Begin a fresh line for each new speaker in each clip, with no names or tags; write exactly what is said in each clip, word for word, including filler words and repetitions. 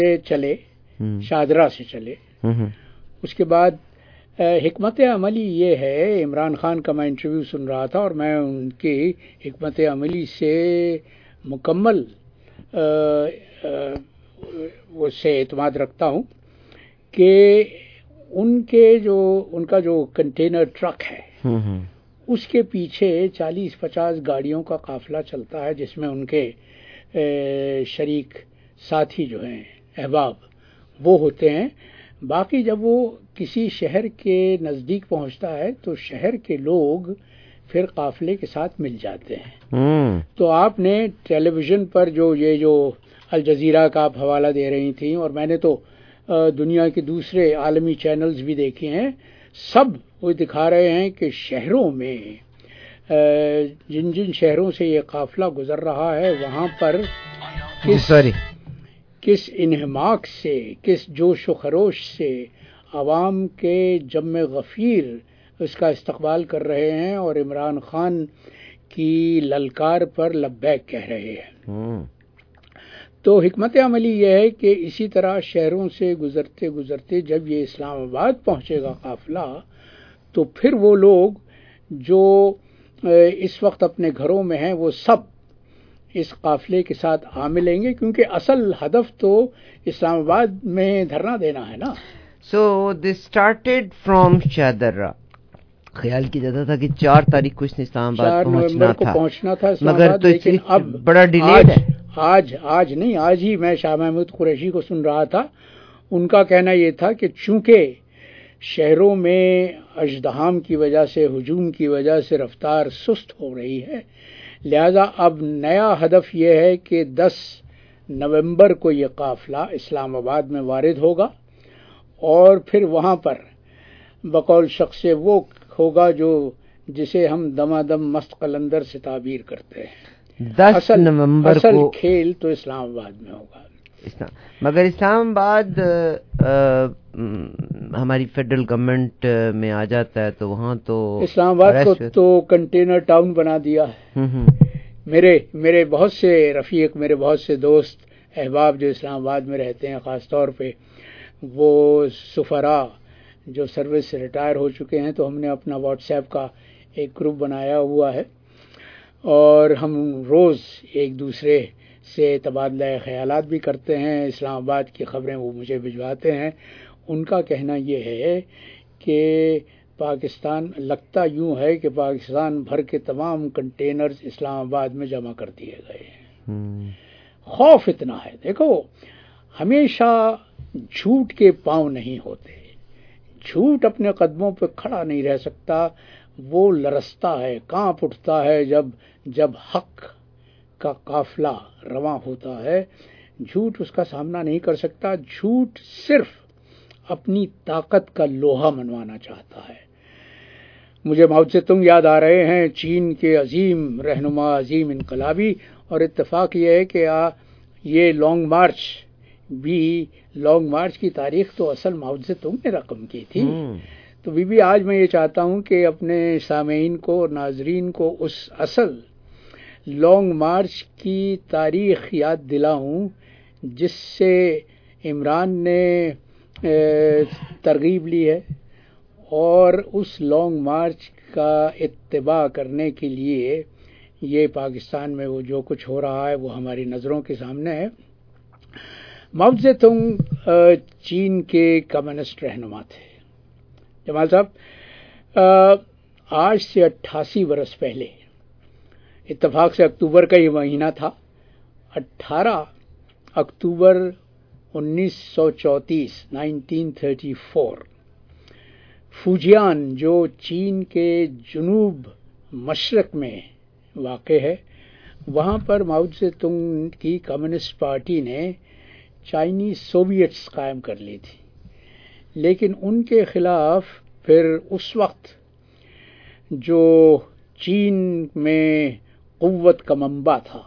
چلے، شاہدرہ سے چلے. اس کے بعد حکمت عملی یہ ہے، عمران خان کا میں انٹرویو سن رہا تھا اور میں ان کی حکمت عملی سے مکمل اس سے اعتماد رکھتا ہوں کہ ان کے جو ان کا جو کنٹینر ٹرک ہے اس کے پیچھے چالیس پچاس گاڑیوں کا قافلہ چلتا ہے، جس میں ان کے شریک ساتھی جو ہیں، احباب، وہ ہوتے ہیں. باقی جب وہ کسی شہر کے نزدیک پہنچتا ہے تو شہر کے لوگ پھر قافلے کے ساتھ مل جاتے ہیں. تو آپ نے ٹیلی ویژن پر جو یہ جو الجزیرہ کا آپ حوالہ دے رہی تھیں، اور میں نے تو دنیا کے دوسرے عالمی چینلز بھی دیکھے ہیں، سب وہ دکھا رہے ہیں کہ شہروں میں جن جن شہروں سے یہ قافلہ گزر رہا ہے وہاں پر کس کس انہماک سے، کس جوش و خروش سے عوام کے جم غفیر اس کا استقبال کر رہے ہیں اور عمران خان کی للکار پر لبیک کہہ رہے ہیں. تو حکمت عملی یہ ہے کہ اسی طرح شہروں سے گزرتے گزرتے جب یہ اسلام آباد پہنچے گا قافلہ، تو پھر وہ لوگ جو اس وقت اپنے گھروں میں ہیں وہ سب اس قافلے کے ساتھ آ ملیں گے، کیونکہ اصل ہدف تو اسلام آباد میں دھرنا دینا ہے نا.
So this started from Shahdara. خیال کیا جاتا تھا کہ چار تاریخ کو اس نے اسلام آباد
نومبر کو پہنچنا تھا اسلام
مگر
آباد،
تو
لیکن اب
بڑا ڈیلیڈ ہے.
آج آج نہیں، آج ہی میں شاہ محمود قریشی کو سن رہا تھا. ان کا کہنا یہ تھا کہ چونکہ شہروں میں ازدحام کی وجہ سے، ہجوم کی وجہ سے رفتار سست ہو رہی ہے، لہذا اب نیا ہدف یہ ہے کہ دس نومبر کو یہ قافلہ اسلام آباد میں وارد ہوگا اور پھر وہاں پر بقول شخص وہ ہوگا جو جسے ہم دمادم مست قلندر سے تعبیر کرتے ہیں.
دس نومبر
اصل
کو
کھیل تو اسلام آباد میں ہوگا.
مگر اسلام آباد ہماری فیڈرل گورنمنٹ میں آ جاتا ہے تو وہاں تو
اسلام آباد کو تو کنٹینر ٹاؤن بنا دیا ہے. میرے میرے بہت سے رفیق، میرے بہت سے دوست احباب جو اسلام آباد میں رہتے ہیں، خاص طور پہ وہ سفراء جو سروس سے ریٹائر ہو چکے ہیں، تو ہم نے اپنا واٹس ایپ کا ایک گروپ بنایا ہوا ہے اور ہم روز ایک دوسرے سے تبادلہ خیالات بھی کرتے ہیں. اسلام آباد کی خبریں وہ مجھے بھجواتے ہیں. ان کا کہنا یہ ہے کہ پاکستان لگتا یوں ہے کہ پاکستان بھر کے تمام کنٹینرز اسلام آباد میں جمع کر دیے گئے ہیں. خوف اتنا ہے. دیکھو، ہمیشہ جھوٹ کے پاؤں نہیں ہوتے. جھوٹ اپنے قدموں پہ کھڑا نہیں رہ سکتا، وہ لرزتا ہے، کانپ اٹھتا ہے جب جب حق کا قافلہ رواں ہوتا ہے. جھوٹ اس کا سامنا نہیں کر سکتا. جھوٹ صرف اپنی طاقت کا لوہا منوانا چاہتا ہے. مجھے ماؤ سے تنگ یاد آ رہے ہیں، چین کے عظیم رہنما، عظیم انقلابی، اور اتفاق یہ ہے کہ آ یہ لانگ مارچ بھی لانگ مارچ کی تاریخ تو اصل ماؤ سے تنگ نے رقم کی تھی. تو بی بی آج میں یہ چاہتا ہوں کہ اپنے سامعین کو اور ناظرین کو اس اصل لانگ مارچ کی تاریخ یاد دلاؤں جس سے عمران نے ترغیب لی ہے، اور اس لانگ مارچ کا اتباع کرنے کے لیے یہ پاکستان میں وہ جو کچھ ہو رہا ہے وہ ہماری نظروں کے سامنے ہے. ماؤ سے تنگ چین کے کمیونسٹ رہنما تھے. جمال صاحب، آج سے اٹھاسی برس پہلے، اتفاق سے اکتوبر کا یہ مہینہ تھا، اٹھارہ اکتوبر انیس سو چونتیس نائنٹین تھرٹی فور، فوجیان جو چین کے جنوب مشرق میں واقع ہے، وہاں پر ماؤ سے تنگ کی کمیونسٹ پارٹی نے چائنیز سوویٹس قائم کر لی تھی. لیکن ان کے خلاف پھر اس وقت جو چین میں قوت کا منبع تھا،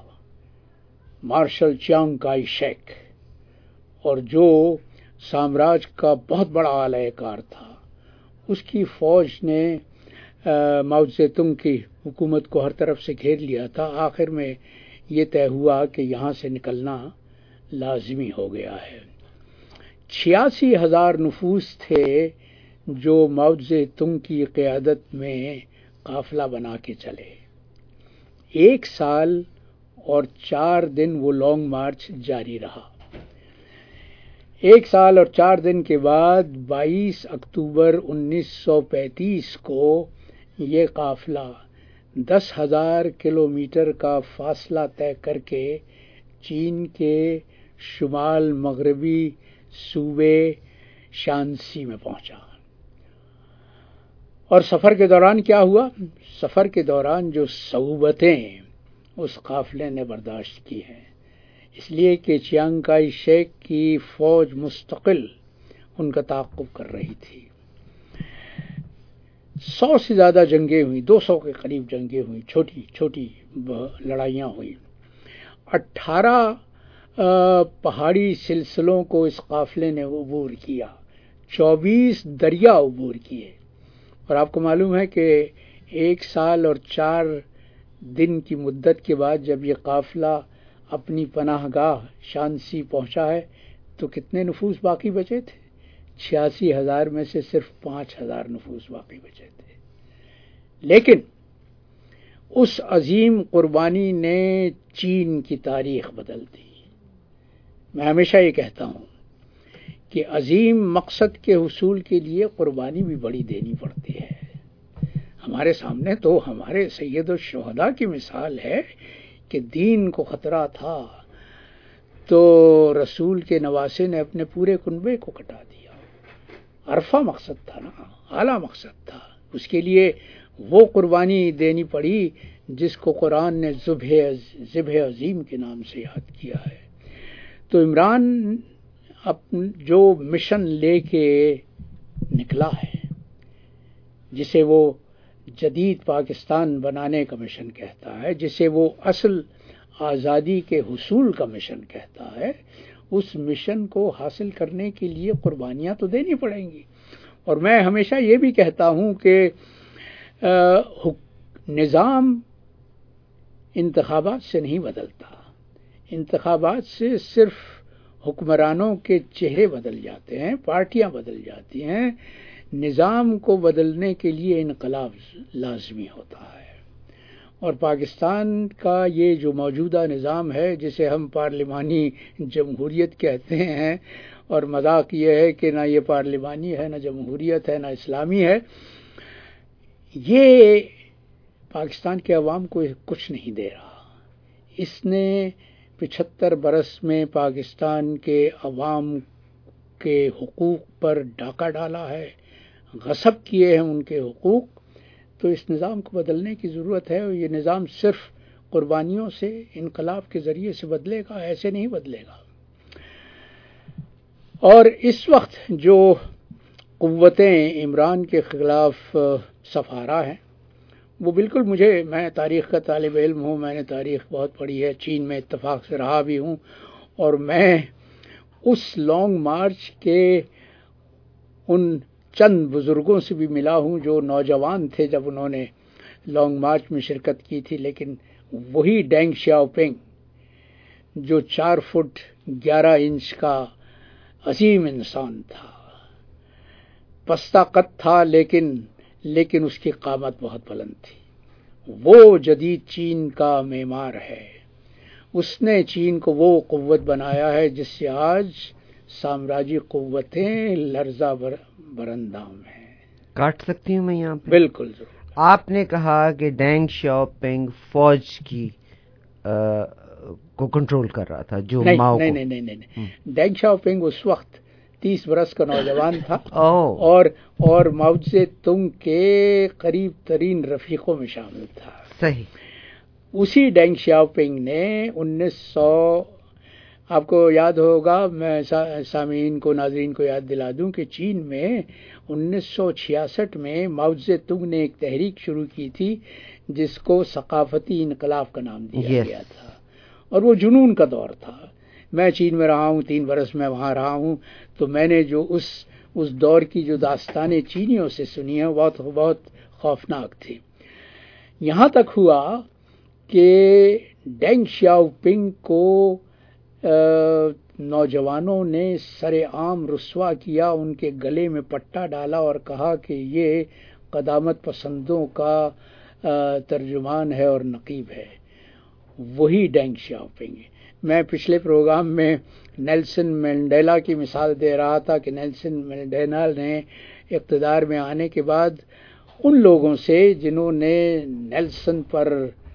مارشل چیانگ کائی شیک، اور جو سامراج کا بہت بڑا اعلی کار تھا، اس کی فوج نے ماؤ سے تنگ کی حکومت کو ہر طرف سے گھیر لیا تھا. آخر میں یہ طے ہوا کہ یہاں سے نکلنا لازمی ہو گیا ہے. چھیاسی ہزار نفوس تھے جو ماؤ زے تونگ کی قیادت میں قافلہ بنا کے چلے. ایک سال اور چار دن وہ لانگ مارچ جاری رہا. ایک سال اور چار دن کے بعد بائیس اکتوبر انیس سو پینتیس کو یہ قافلہ دس ہزار کلومیٹر کا فاصلہ طے کر کے چین کے شمال مغربی صوبے شانسی میں پہنچا. اور سفر کے دوران کیا ہوا؟ سفر کے دوران جو صعوبتیں اس قافلے نے برداشت کی ہیں، اس لیے کہ چیانگ کائی شیک کی فوج مستقل ان کا تعاقب کر رہی تھی. سو سے زیادہ جنگیں ہوئیں، دو سو کے قریب جنگیں ہوئیں، چھوٹی چھوٹی لڑائیاں ہوئیں. اٹھارہ پہاڑی سلسلوں کو اس قافلے نے عبور کیا، چوبیس دریا عبور کیے. اور آپ کو معلوم ہے کہ ایک سال اور چار دن کی مدت کے بعد جب یہ قافلہ اپنی پناہ گاہ شانسی پہنچا ہے تو کتنے نفوس باقی بچے تھے؟ چھیاسی ہزار میں سے صرف پانچ ہزار نفوس باقی بچے تھے. لیکن اس عظیم قربانی نے چین کی تاریخ بدل دی. میں ہمیشہ یہ کہتا ہوں کہ عظیم مقصد کے حصول کے لیے قربانی بھی بڑی دینی پڑتی ہے. ہمارے سامنے تو ہمارے سید الشہداء کی مثال ہے کہ دین کو خطرہ تھا تو رسول کے نواسے نے اپنے پورے کنبے کو کٹا دیا. عرفہ مقصد تھا نا، اعلیٰ مقصد تھا. اس کے لیے وہ قربانی دینی پڑی جس کو قرآن نے ذبح عظیم کے نام سے یاد کیا ہے. تو عمران جو مشن لے کے نکلا ہے، جسے وہ جدید پاکستان بنانے کا مشن کہتا ہے، جسے وہ اصل آزادی کے حصول کا مشن کہتا ہے، اس مشن کو حاصل کرنے کے لیے قربانیاں تو دینی پڑیں گی. اور میں ہمیشہ یہ بھی کہتا ہوں کہ نظام انتخابات سے نہیں بدلتا. انتخابات سے صرف حکمرانوں کے چہرے بدل جاتے ہیں، پارٹیاں بدل جاتی ہیں. نظام کو بدلنے کے لیے انقلاب لازمی ہوتا ہے. اور پاکستان کا یہ جو موجودہ نظام ہے جسے ہم پارلیمانی جمہوریت کہتے ہیں، اور مذاق یہ ہے کہ نہ یہ پارلیمانی ہے، نہ جمہوریت ہے، نہ اسلامی ہے، یہ پاکستان کے عوام کو کچھ نہیں دے رہا. اس نے پچہتر برس میں پاکستان کے عوام کے حقوق پر ڈاکہ ڈالا ہے، غصب کیے ہیں ان کے حقوق. تو اس نظام کو بدلنے کی ضرورت ہے، اور یہ نظام صرف قربانیوں سے، انقلاب کے ذریعے سے بدلے گا، ایسے نہیں بدلے گا. اور اس وقت جو قوتیں عمران کے خلاف صف آرا ہیں، وہ بالکل مجھے، میں تاریخ کا طالب علم ہوں، میں نے تاریخ بہت پڑھی ہے، چین میں اتفاق سے رہا بھی ہوں، اور میں اس لانگ مارچ کے ان چند بزرگوں سے بھی ملا ہوں جو نوجوان تھے جب انہوں نے لانگ مارچ میں شرکت کی تھی. لیکن وہی ڈینگ شیاؤ پنگ جو چار فٹ گیارہ انچ کا عظیم انسان تھا، پستہ قد تھا لیکن لیکن اس کی قامت بہت بلند تھی، وہ جدید چین کا معمار ہے. اس نے چین کو وہ قوت بنایا ہے جس سے آج سامراجی قوتیں لرزہ بر برندام ہیں.
کاٹ سکتی ہوں میں یہاں پہ؟
بالکل ضرور.
آپ نے کہا کہ ڈینگ شیاؤ پنگ فوج کی آ, کو کنٹرول کر رہا تھا، جو
نہیں
ماؤ
نہیں
کو
نہیں نہیں نہیں ڈینگ شیاؤ پنگ اس وقت تیس برس کا نوجوان تھا اور اور ماؤ زے تونگ کے قریب ترین رفیقوں میں شامل تھا.
صحیح.
اسی ڈینگ شیاؤ پنگ نے انیس سو، آپ کو یاد ہوگا، میں سامعین کو، ناظرین کو یاد دلا دوں کہ چین میں انیس سو چھیاسٹھ میں ماؤ زے تونگ نے ایک تحریک شروع کی تھی جس کو ثقافتی انقلاب کا نام دیا yes. گیا تھا، اور وہ جنون کا دور تھا. میں چین میں رہا ہوں، تین برس میں وہاں رہا ہوں، تو میں نے جو اس اس دور کی جو داستانیں چینیوں سے سنی ہیں بہت بہت خوفناک تھی. یہاں تک ہوا کہ ڈینگ شیاؤ پنگ کو نوجوانوں نے سر عام رسوا کیا، ان کے گلے میں پٹا ڈالا اور کہا کہ یہ قدامت پسندوں کا ترجمان ہے اور نقیب ہے، وہی ڈینگ شیاؤپنگ ہے۔ میں پچھلے پروگرام میں نیلسن منڈیلا کی مثال دے رہا تھا کہ نیلسن منڈیلا نے اقتدار میں آنے کے بعد ان لوگوں سے جنہوں نے نیلسن پر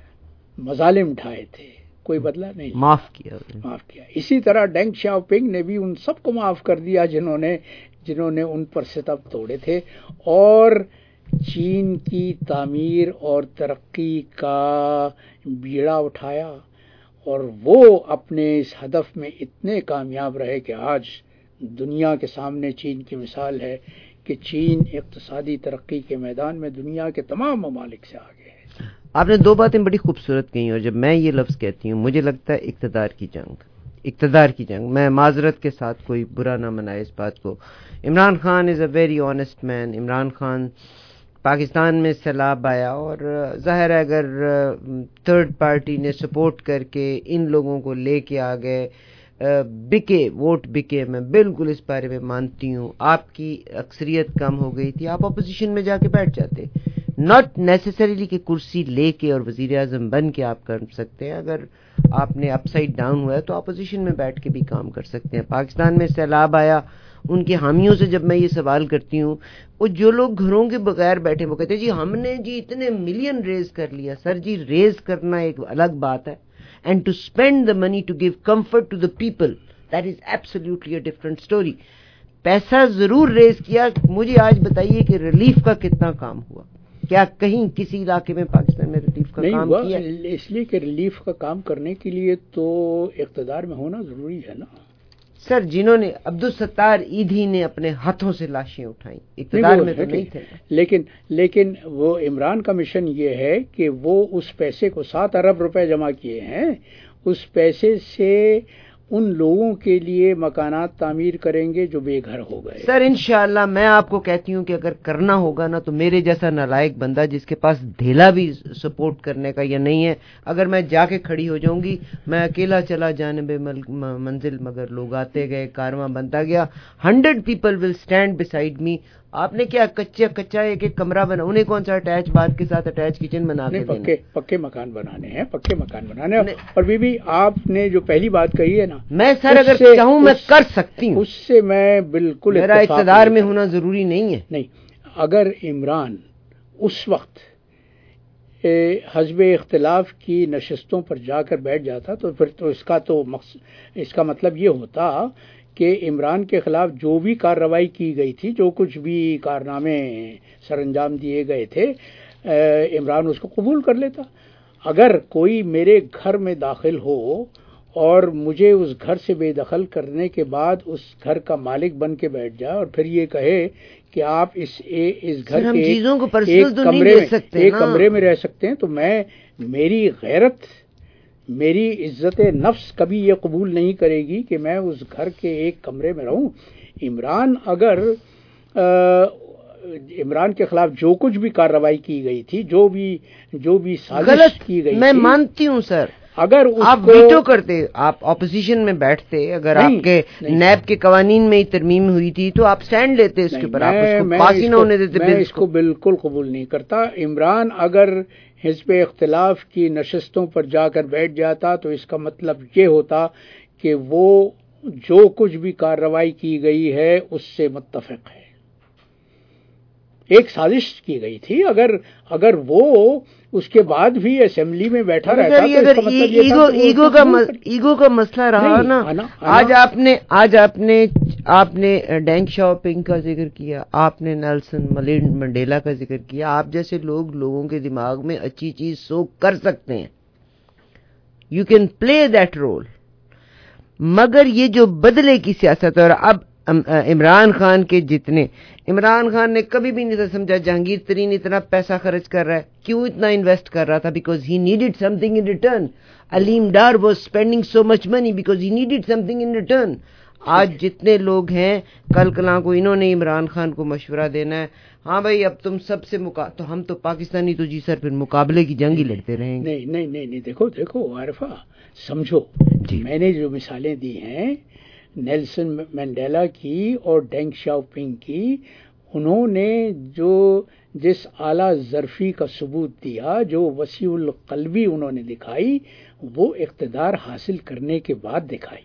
مظالم ڈھائے تھے کوئی بدلہ نہیں،
معاف کیا
معاف کیا اسی طرح ڈینگ شیاؤپنگ نے بھی ان سب کو معاف کر دیا جنہوں نے جنہوں نے ان پر ستم توڑے تھے، اور چین کی تعمیر اور ترقی کا بیڑا اٹھایا، اور وہ اپنے اس ہدف میں اتنے کامیاب رہے کہ آج دنیا کے سامنے چین کی مثال ہے کہ چین اقتصادی ترقی کے میدان میں دنیا کے تمام ممالک سے آگے ہے۔
آپ نے دو باتیں بڑی خوبصورت کہیں، اور جب میں یہ لفظ کہتی ہوں مجھے لگتا ہے اقتدار کی جنگ، اقتدار کی جنگ۔ میں معذرت کے ساتھ کوئی برا نہ منائے اس بات کو۔ Imran Khan is a very honest man. Imran Khan Pakistan میں سیلاب آیا اور ظاہر ہے اگر تھرڈ پارٹی نے سپورٹ کر کے ان لوگوں کو لے کے آ گئے، بکے ووٹ بکے، میں بالکل اس بارے میں مانتی ہوں۔ آپ کی اکثریت کم ہو گئی تھی، آپ اپوزیشن میں جا کے بیٹھ جاتے، ناٹ نیسسریلی کہ کرسی لے کے اور وزیر اعظم بن کے آپ کر سکتے ہیں، اگر آپ نے اپ سائڈ ڈاؤن ہوا ہے تو اپوزیشن میں بیٹھ کے بھی کام کر سکتے ہیں۔ پاکستان میں سیلاب آیا، ان کے حامیوں سے جب میں یہ سوال کرتی ہوں، وہ جو لوگ گھروں کے بغیر بیٹھے وہ کہتے ہیں جی ہم نے جی اتنے ملین ریز کر لیا۔ سر جی ریز کرنا ایک الگ بات ہے، and to spend the money to give comfort to the people, that is absolutely a different story. پیسہ ضرور ریز کیا، مجھے آج بتائیے کہ ریلیف کا کتنا کام ہوا؟ کیا کہیں کسی علاقے میں پاکستان میں ریلیف کا کام کیا؟
اس لیے کہ ریلیف کا کام کرنے کے لیے تو اقتدار میں ہونا ضروری ہے نا
سر۔ جنہوں نے عبدالستار ایدھی نے اپنے ہاتھوں سے لاشیں اٹھائیں، اقتدار میں تو نہیں تھے،
لیکن لیکن وہ عمران کا مشن یہ ہے کہ وہ اس پیسے کو سات ارب روپے جمع کیے ہیں، اس پیسے سے ان لوگوں کے لیے مکانات تعمیر کریں گے جو بے گھر ہو گئے۔
سر انشاءاللہ میں آپ کو کہتی ہوں کہ اگر کرنا ہوگا نا تو میرے جیسا نالائق بندہ جس کے پاس دھیلا بھی سپورٹ کرنے کا یا نہیں ہے، اگر میں جا کے کھڑی ہو جاؤں گی، میں اکیلا چلا جانب منزل مگر لوگ آتے گئے، کارواں بنتا گیا، hundred people will stand beside me. آپ نے کیا کچا کچا ایک ایک کمرہ بنا، انہیں کون سا اٹیچ باتھ کے ساتھ اٹیچ کچن بنا کے دینا؟
پکے پکے مکان بنانے ہیں، پکے مکان بنانے ہیں۔ اور بی بی آپ نے جو پہلی بات کہی ہے نا،
میں سر اگر چاہوں میں کر سکتی ہوں،
اس سے میں بالکل
میرا اقتدار میں ہونا ضروری نہیں ہے۔
نہیں، اگر عمران اس وقت حزب اختلاف کی نشستوں پر جا کر بیٹھ جاتا تو پھر تو اس کا تو اس کا مطلب یہ ہوتا کہ عمران کے خلاف جو بھی کارروائی کی گئی تھی، جو کچھ بھی کارنامے سر انجام دیے گئے تھے، عمران اس کو قبول کر لیتا۔ اگر کوئی میرے گھر میں داخل ہو اور مجھے اس گھر سے بے دخل کرنے کے بعد اس گھر کا مالک بن کے بیٹھ جائے اور پھر یہ کہے کہ آپ اس اس گھر کے ایک کمرے میں ایک کمرے میں رہ سکتے ہیں، تو میں میری غیرت، میری عزت نفس کبھی یہ قبول نہیں کرے گی کہ میں اس گھر کے ایک کمرے میں رہوں۔ عمران اگر عمران کے خلاف جو کچھ بھی کارروائی کی گئی تھی، جو بھی جو بھی سازش کی گئی،
میں مانتی ہوں سر،
اگر
آپ ویٹو کرتے، آپ اپوزیشن میں بیٹھتے، اگر آپ کے نیب کے قوانین میں ہی ترمیم ہوئی تھی تو آپ سٹینڈ لیتے اس کے اوپر، آپ اس کو پاس ہی نہ ہونے دیتے۔
میں اس کو بالکل قبول نہیں کرتا۔ عمران اگر حزب اختلاف کی نشستوں پر جا کر بیٹھ جاتا تو اس کا مطلب یہ ہوتا کہ وہ جو کچھ بھی کارروائی کی گئی ہے اس سے متفق ہے، ایک سازش کی گئی تھی۔ اگر اگر وہ اس کے بعد بھی اسمبلی میں بیٹھا رہتا تو اس کا مطلب یہ تھا کہ
ایگو کا ایگو کا مسئلہ رہا نا۔ آج آپ نے آج آپ نے آپ نے ڈینگ شیاؤپنگ کا ذکر کیا، آپ نے نیلسن منڈیلا کا ذکر کیا، آپ جیسے لوگ لوگوں کے دماغ میں اچھی چیز سو کر سکتے ہیں، you can play that role, مگر یہ جو بدلے کی سیاست، اور اب عمران خان کے جتنے عمران خان نے کبھی بھی نہیں سمجھا جہانگیر ترین اتنا پیسہ خرچ کر رہا ہے، کیوں اتنا انویسٹ کر رہا تھا؟ Because he needed something in return. Aleem Dar was spending so much money because he needed something in return. آج جتنے لوگ ہیں کل کلاں کو انہوں نے عمران خان کو مشورہ دینا ہے، ہاں بھائی اب تم سب سے مقا... تو ہم تو پاکستانی تو جی سر پھر مقابلے کی جنگ ہی لڑتے رہیں گے۔
نہیں نہیں نہیں نہیں دیکھو دیکھو عارفہ، سمجھو جی، میں نے جو مثالیں دی ہیں نیلسن منڈیلا کی اور ڈینگ شاؤ پنگ کی. انہوں نے جو جس اعلیٰ ظرفی کا ثبوت دیا، جو وسیع القلبی انہوں نے دکھائی، وہ اقتدار حاصل کرنے کے بعد دکھائی.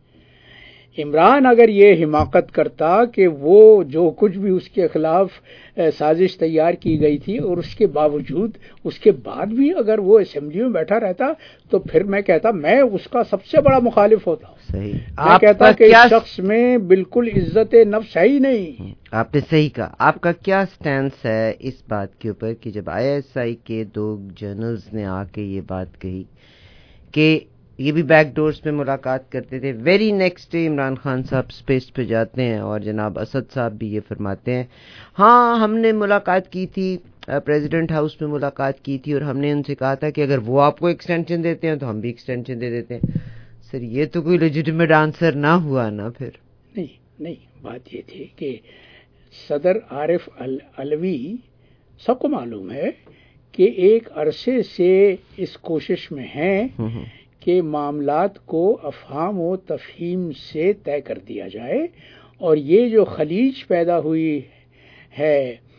عمران اگر یہ حماقت کرتا کہ وہ جو کچھ بھی اس کے خلاف سازش تیار کی گئی تھی اور اس کے باوجود اس کے بعد بھی اگر وہ اسمبلی میں بیٹھا رہتا تو پھر میں کہتا میں اس کا سب سے بڑا مخالف ہوتا.
صحیح.
میں کہتا کہ اس شخص میں بالکل عزت نفس ہے ہی نہیں.
آپ نے صحیح کہا. آپ کا کیا سٹینس ہے اس بات کے اوپر کہ جب آئی ایس آئی کے دو جرنلز نے آ کے یہ بات کہی کہ یہ بھی بیک ڈورز پہ ملاقات کرتے تھے، very next day Imran Khan صاحب اسپیس پہ جاتے ہیں اور جناب اسد صاحب بھی یہ فرماتے ہیں ہاں ہم نے ملاقات کی تھی، پریزیڈنٹ ہاؤس میں ملاقات کی تھی اور ہم نے ان سے کہا تھا کہ اگر وہ آپ کو ایکسٹینشن دیتے ہیں تو ہم بھی ایکسٹینشن دے دیتے ہیں. سر یہ تو کوئی لیجیٹیمیٹ آنسر نہ ہوا نا پھر.
نہیں نہیں، بات یہ تھی کہ صدر عارف علوی سب کو معلوم ہے کہ ایک عرصے سے اس کوشش میں ہیں کہ معاملات کو افہام و تفہیم سے طے کر دیا جائے، اور یہ جو خلیج پیدا ہوئی ہے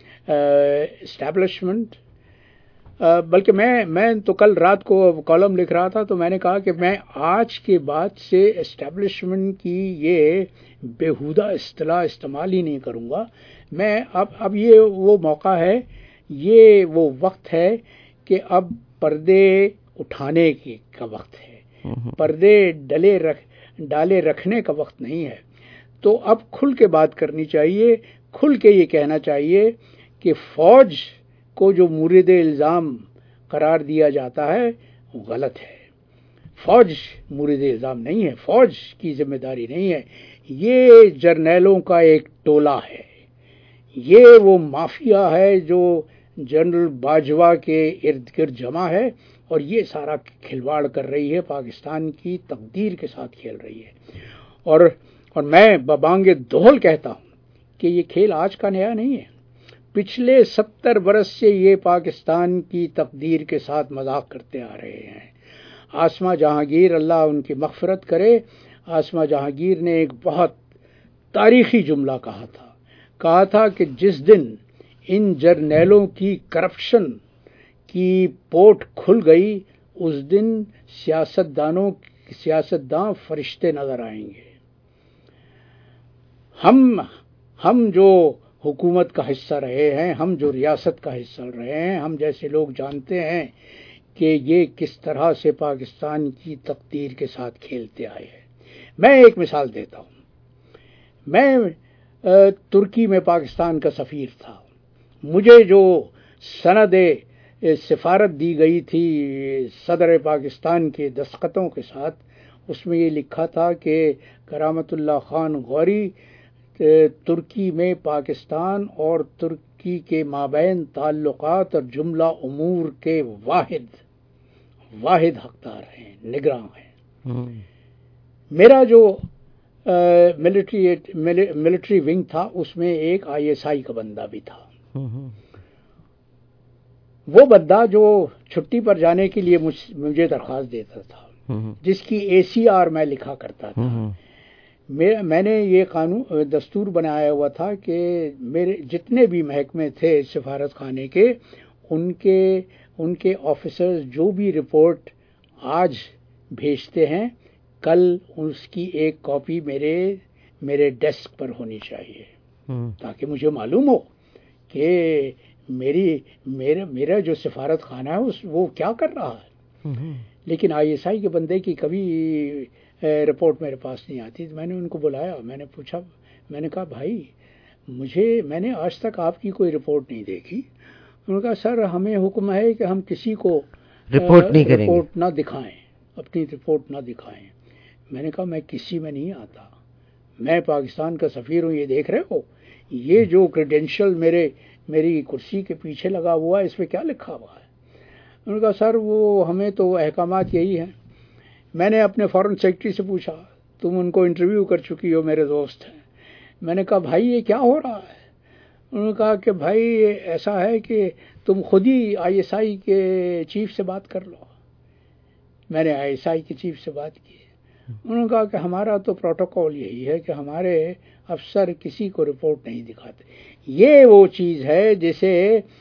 اسٹیبلشمنٹ، بلکہ میں میں تو کل رات کو کالم لکھ رہا تھا تو میں نے کہا کہ میں آج کے بعد سے اسٹیبلشمنٹ کی یہ بیہودہ اصطلاح استعمال ہی نہیں کروں گا. میں اب اب یہ وہ موقع ہے، یہ وہ وقت ہے کہ اب پردے اٹھانے کی کا وقت ہے، پردے ڈلے رکھ ڈالے رکھنے کا وقت نہیں ہے. تو اب کھل کے بات کرنی چاہیے، کھل کے یہ کہنا چاہیے کہ فوج کو جو مورد الزام قرار دیا جاتا ہے وہ غلط ہے. فوج مورد الزام نہیں ہے، فوج کی ذمہ داری نہیں ہے. یہ جرنیلوں کا ایک ٹولہ ہے، یہ وہ مافیا ہے جو جنرل باجوہ کے ارد گرد جمع ہے اور یہ سارا کھلواڑ کر رہی ہے، پاکستان کی تقدیر کے ساتھ کھیل رہی ہے. اور اور میں ببانگ دہل کہتا ہوں کہ یہ کھیل آج کا نیا نہیں ہے. پچھلے ستر برس سے یہ پاکستان کی تقدیر کے ساتھ مذاق کرتے آ رہے ہیں. آسما جہانگیر اللہ ان کی مغفرت کرے، آسما جہانگیر نے ایک بہت تاریخی جملہ کہا تھا کہا تھا کہ جس دن ان جرنیلوں کی کرپشن کی پورٹ کھل گئی اس دن سیاستدانوں سیاستداں فرشتے نظر آئیں گے. ہم ہم جو حکومت کا حصہ رہے ہیں، ہم جو ریاست کا حصہ رہے ہیں، ہم جیسے لوگ جانتے ہیں کہ یہ کس طرح سے پاکستان کی تقدیر کے ساتھ کھیلتے آئے ہیں. میں ایک مثال دیتا ہوں. میں ترکی میں پاکستان کا سفیر تھا. مجھے جو سند سفارت دی گئی تھی صدر پاکستان کے دستخطوں کے ساتھ، اس میں یہ لکھا تھا کہ کرامت اللہ خان غوری ترکی میں پاکستان اور ترکی کے مابین تعلقات اور جملہ امور کے واحد واحد حقدار ہیں، نگراں ہیں. میرا جو ملٹری ملٹری ونگ تھا اس میں ایک آئی ایس آئی کا بندہ بھی تھا. وہ بندہ جو چھٹی پر جانے کے لیے مجھے درخواست دیتا تھا، جس کی اے سی آر میں لکھا کرتا تھا. میں نے یہ قانون دستور بنایا ہوا تھا کہ میرے جتنے بھی محکمے تھے سفارت خانے کے، ان کے ان کے آفیسرز جو بھی رپورٹ آج بھیجتے ہیں کل اس کی ایک کاپی میرے میرے ڈیسک پر ہونی چاہیے، تاکہ مجھے معلوم ہو کہ میری میرا میرا جو سفارت خانہ ہے اس وہ کیا کر رہا ہے. لیکن آئی ایس آئی کے بندے کی کبھی رپورٹ میرے پاس نہیں آتی. میں نے ان کو بلایا، میں نے پوچھا، میں نے کہا بھائی مجھے میں نے آج تک آپ کی کوئی رپورٹ نہیں دیکھی. انہوں نے کہا سر ہمیں حکم ہے کہ ہم کسی کو
رپورٹ نہیں کریں گے،
رپورٹ نہ دکھائیں، اپنی رپورٹ نہ دکھائیں. میں نے کہا میں کسی میں نہیں آتا، میں پاکستان کا سفیر ہوں. یہ دیکھ رہے ہو یہ جو کریڈینشل میرے میری کرسی کے پیچھے لگا ہوا ہے اس پہ کیا لکھا ہوا ہے؟ انہوں نے کہا سر وہ ہمیں تو احکامات یہی ہیں. میں نے اپنے فارن سیکرٹری سے پوچھا تم ان کو انٹرویو کر چکی ہو، میرے دوست ہیں. میں نے کہا بھائی یہ کیا ہو رہا ہے؟ انہوں نے کہا کہ بھائی ایسا ہے کہ تم خود ہی آئی ایس آئی کے چیف سے بات کر لو. میں نے آئی ایس آئی کے چیف سے بات کی. انہوں نے کہا کہ ہمارا تو پروٹوکول یہی ہے کہ ہمارے افسر کسی کو رپورٹ نہیں دکھاتے. یہ وہ چیز ہے جسے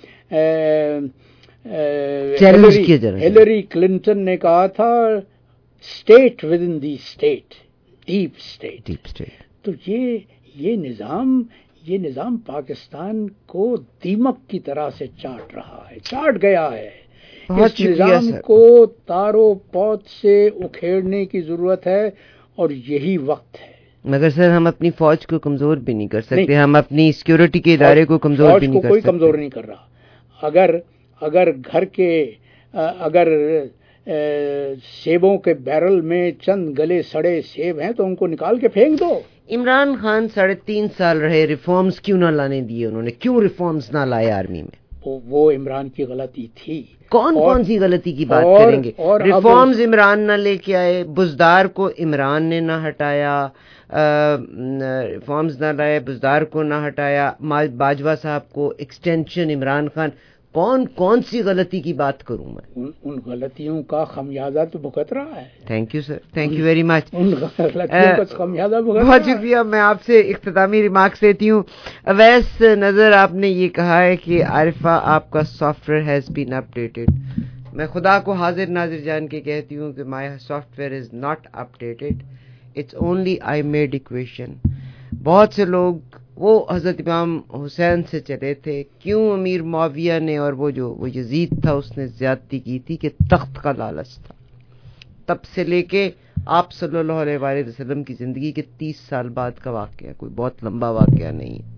ہیلری کلنٹن نے کہا تھا state within the state, deep state.
Deep state.
تو یہ یہ نظام یہ نظام پاکستان کو دیمک کی طرح سے چاٹ رہا ہے، چاٹ گیا ہے. اس نظام کو تارو پود سے اکھیڑنے کی ضرورت ہے اور یہی وقت ہے.
مگر سر ہم اپنی فوج کو کمزور بھی نہیں کر سکتے، ہم اپنی سیکیورٹی کے ادارے کو کمزور بھی نہیں کر سکتے.
کوئی کمزور نہیں کر رہا. اگر اگر گھر کے اگر سیبوں کے بیرل میں چند گلے سڑے سیب ہیں تو ان کو نکال کے پھینک دو.
عمران خان ساڑھے تین سال رہے، ریفارمز کیوں نہ لانے دیے انہوں نے؟ کیوں ریفارمز نہ لائے آرمی میں؟
وہ عمران کی غلطی تھی.
کون کون سی غلطی کی بات کریں گے؟ ریفارمز عمران نہ لے کے آئے، بزدار کو عمران نے نہ ہٹایا، ریفارمز نہ لائے، بزدار کو نہ ہٹایا، باجوہ صاحب کو ایکسٹینشن، عمران خان. کون کون سی غلطی کی بات کروں میں؟
ان غلطیوں کا خمیازہ تو بھگت رہا ہے.
Thank you sir, thank you very much.
ان غلطیوں کا خمیازہ بھگت رہا ہے.
بہت شکریہ. میں آپ سے اختتامی ریمارکس لیتی ہوں. اویس نظر، آپ نے یہ کہا ہے کہ عارفہ آپ کا software has been updated. میں خدا کو حاضر ناظر جان کے کہتی ہوں کہ my software is not updated, it's only I made equation. بہت سے لوگ وہ حضرت امام حسین سے چلے تھے، کیوں امیر معاویہ نے اور وہ جو وہ یزید تھا اس نے زیادتی کی تھی کہ تخت کا لالچ تھا. تب سے لے کے آپ صلی اللہ علیہ وآلہ وسلم کی زندگی کے تیس سال بعد کا واقعہ، کوئی بہت لمبا واقعہ نہیں ہے.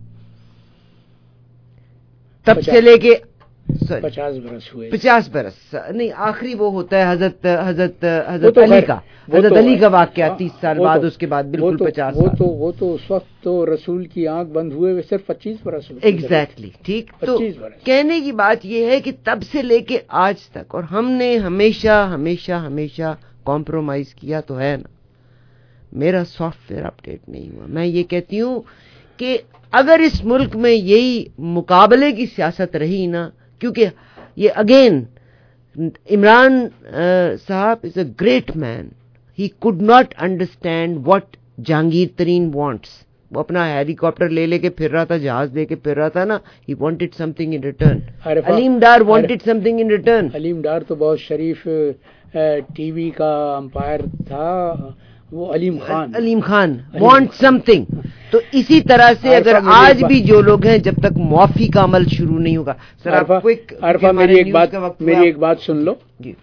تب سے لے کے
پچاس برس ہوئے.
پچاس برس نہیں، آخری وہ ہوتا ہے حضرت حضرت حضرت علی کا حضرت علی کا واقعہ تیس سال بعد، اس کے بعد بالکل پچاس سال.
وہ تو اس وقت تو رسول کی آنکھ بند ہوئے صرف پچیس برس ہوئے.
ایگزیکٹلی ٹھیک. تو کہنے کی بات یہ ہے کہ تب سے لے کے آج تک، اور ہم نے ہمیشہ ہمیشہ ہمیشہ کمپرومائز کیا تو ہے نا. میرا سافٹ ویئر اپڈیٹ نہیں ہوا. میں یہ کہتی ہوں کہ اگر اس ملک میں یہی مقابلے کی سیاست رہی نا، کیونکہ یہ اگین عمران صاحب is a great man, he could not understand what Jahangir Tareen wants. وہ اپنا ہیلی کاپٹر لے لے کے پھر رہا تھا، جہاز لے کے پھر رہا تھا نا. He wanted something in return. Aleem Dar wanted something in return.
Aleem Dar تو بہت شریف ٹی وی کا امپائر تھا. وہ Aleem Khan
Aleem Khan want something. تو اسی طرح سے اگر آج بھی جو لوگ ہیں، جب تک معافی کا عمل شروع نہیں ہوگا. سر
عارفہ میری ایک بات میری ایک بات سن لو. جی.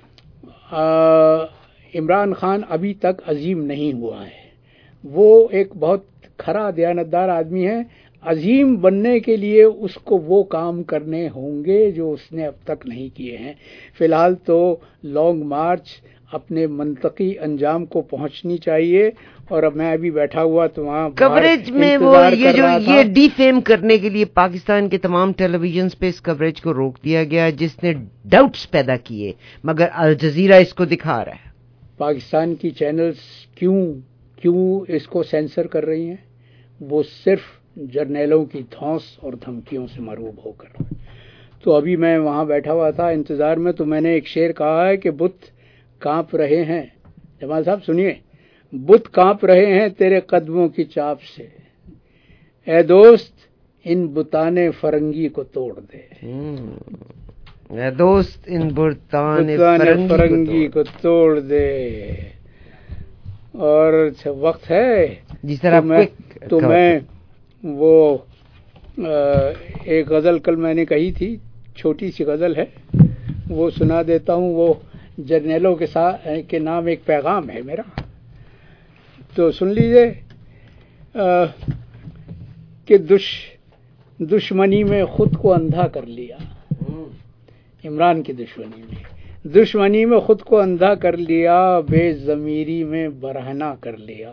عمران خان ابھی تک عظیم نہیں ہوا ہے. وہ ایک بہت کھرا دیانتدار آدمی ہے. عظیم بننے کے لیے اس کو وہ کام کرنے ہوں گے جو اس نے اب تک نہیں کیے ہیں. فی الحال تو لانگ مارچ اپنے منطقی انجام کو پہنچنی چاہیے. اور اب میں ابھی بیٹھا ہوا تو وہاں
کوریج میں وہ یہ جو یہ ڈی فیم کرنے کے لیے پاکستان کے تمام ٹیلی ویژنز پہ اس کوریج کو روک دیا گیا، جس نے ڈاؤٹس پیدا کیے، مگر الجزیرہ اس کو دکھا رہا ہے.
پاکستان کی چینلز کیوں کیوں اس کو سینسر کر رہی ہیں؟ وہ صرف جرنیلوں کی دھونس اور دھمکیوں سے مرعوب ہو کر. تو ابھی میں وہاں بیٹھا ہوا تھا انتظار میں، تو میں نے ایک شعر کہا ہے کہ بت کانپ رہے ہیں. جمال صاحب سنیے، بت کانپ رہے ہیں تیرے قدموں کی چاپ سے، اے دوست ان بتانے فرنگی کو توڑ دے.
اے دوست ان بتانے
فرنگی کو توڑ دے. اور وقت ہے
جس طرح
تو میں وہ ایک غزل کل میں نے کہی تھی، چھوٹی سی غزل ہے، وہ سنا دیتا ہوں. وہ جرنیلوں کے ساتھ کے نام ایک پیغام ہے میرا، تو سن لیجئے. کہ دش دشمنی میں خود کو اندھا کر لیا. عمران کی دشمنی میں دشمنی میں خود کو اندھا کر لیا، بے ضمیری میں برہنہ کر لیا.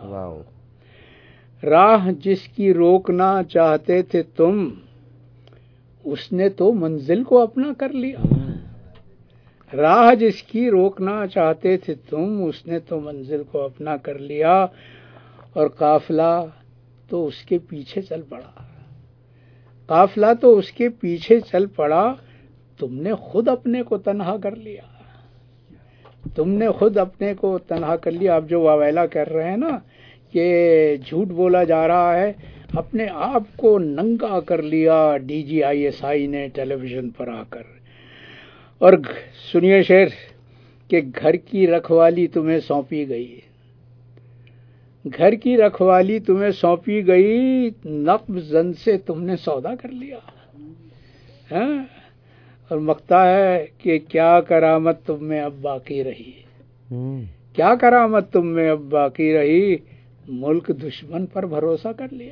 راہ جس کی روکنا چاہتے تھے تم، اس نے تو منزل کو اپنا کر لیا. راہ جس کی روکنا چاہتے تھے تم، اس نے تو منزل کو اپنا کر لیا. اور قافلہ تو اس کے پیچھے چل پڑا قافلہ تو اس کے پیچھے چل پڑا تم نے خود اپنے کو تنہا کر لیا. تم نے خود اپنے کو تنہا کر لیا. آپ جو واویلا کر رہے ہیں نا کہ جھوٹ بولا جا رہا ہے, اپنے آپ کو ننگا کر لیا D G I S I نے ٹیلی ویژن پر آ کر. اور سنیے شعر کہ گھر کی رکھوالی تمہیں سونپی گئی, گھر کی رکھوالی تمہیں سونپی گئی, نقب زن سے تم نے سودا کر لیا. ہاں, اور مکتا ہے کہ کیا کرامت تم میں اب باقی رہی, کیا کرامت تم میں اب باقی رہی, ملک دشمن پر بھروسہ کر لیا.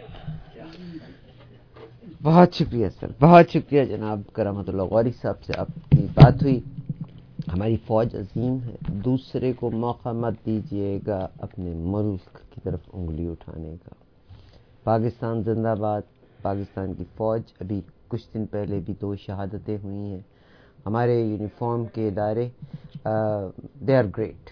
بہت شکریہ سر, بہت شکریہ جناب کرامت اللہ غوری صاحب سے آپ کی بات ہوئی. ہماری فوج عظیم ہے, دوسرے کو موقع مت دیجیے گا اپنے ملک کی طرف انگلی اٹھانے کا. پاکستان زندہ باد, پاکستان کی فوج. ابھی کچھ دن پہلے بھی دو شہادتیں ہوئی ہیں. ہمارے یونیفارم کے ادارے دے آر گریٹ.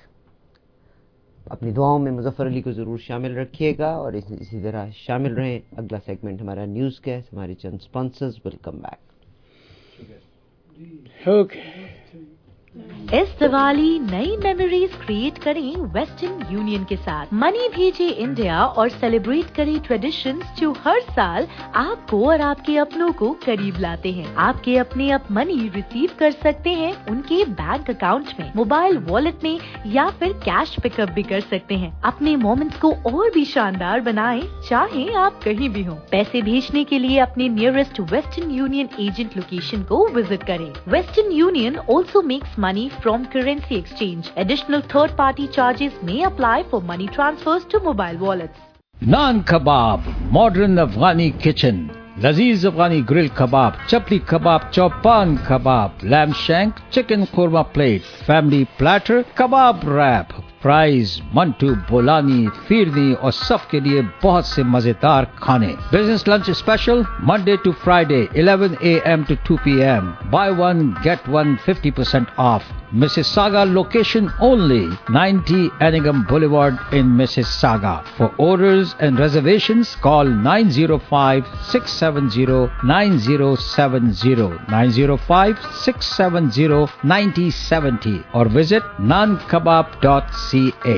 اپنی دعاؤں میں مظفر علی کو ضرور شامل رکھیے گا اور اسی طرح شامل رہیں. اگلا سیگمنٹ ہمارا نیوز کا ہے, ہمارے چند sponsors welcome back.
Okay.
اس دیوالی نئی میموریز کریٹ کریں ویسٹرن یونین کے ساتھ. منی بھیجے انڈیا اور سیلیبریٹ کریں ٹریڈیشنز جو ہر سال آپ کو اور آپ کے اپنوں کو قریب لاتے ہیں. آپ کے اپنے اب منی ریسیو کر سکتے ہیں ان کے بینک اکاؤنٹ میں, موبائل والیٹ میں یا پھر کیش پک اپ بھی کر سکتے ہیں. اپنے مومنٹس کو اور بھی شاندار بنائیں چاہیں آپ کہیں بھی ہوں. پیسے بھیجنے کے لیے اپنے nearest Western Union agent location کو وزٹ کریں. Western Union also makes money from currency exchange. Additional third-party charges may apply for money transfers to mobile wallets.
Naan Kebab, modern Afghani kitchen. Lazeez Afghani grill kebab, chapli kebab, chaupan kebab, lamb shank, chicken korma plate, family platter, kebab wrap. Fries, منٹو, بولانی, فیرنی اور سب کے لیے بہت سے مزیدار کھانے. Business lunch special Monday to Friday eleven A M to two P M. Buy one get one fifty percent off. Mississauga location only, ninety Anningham Boulevard in Mississauga. For orders and reservations, call nine zero five, six seven zero, nine zero seven zero, nine zero five, six seven zero, nine zero seven zero or visit naan kebab dot c a.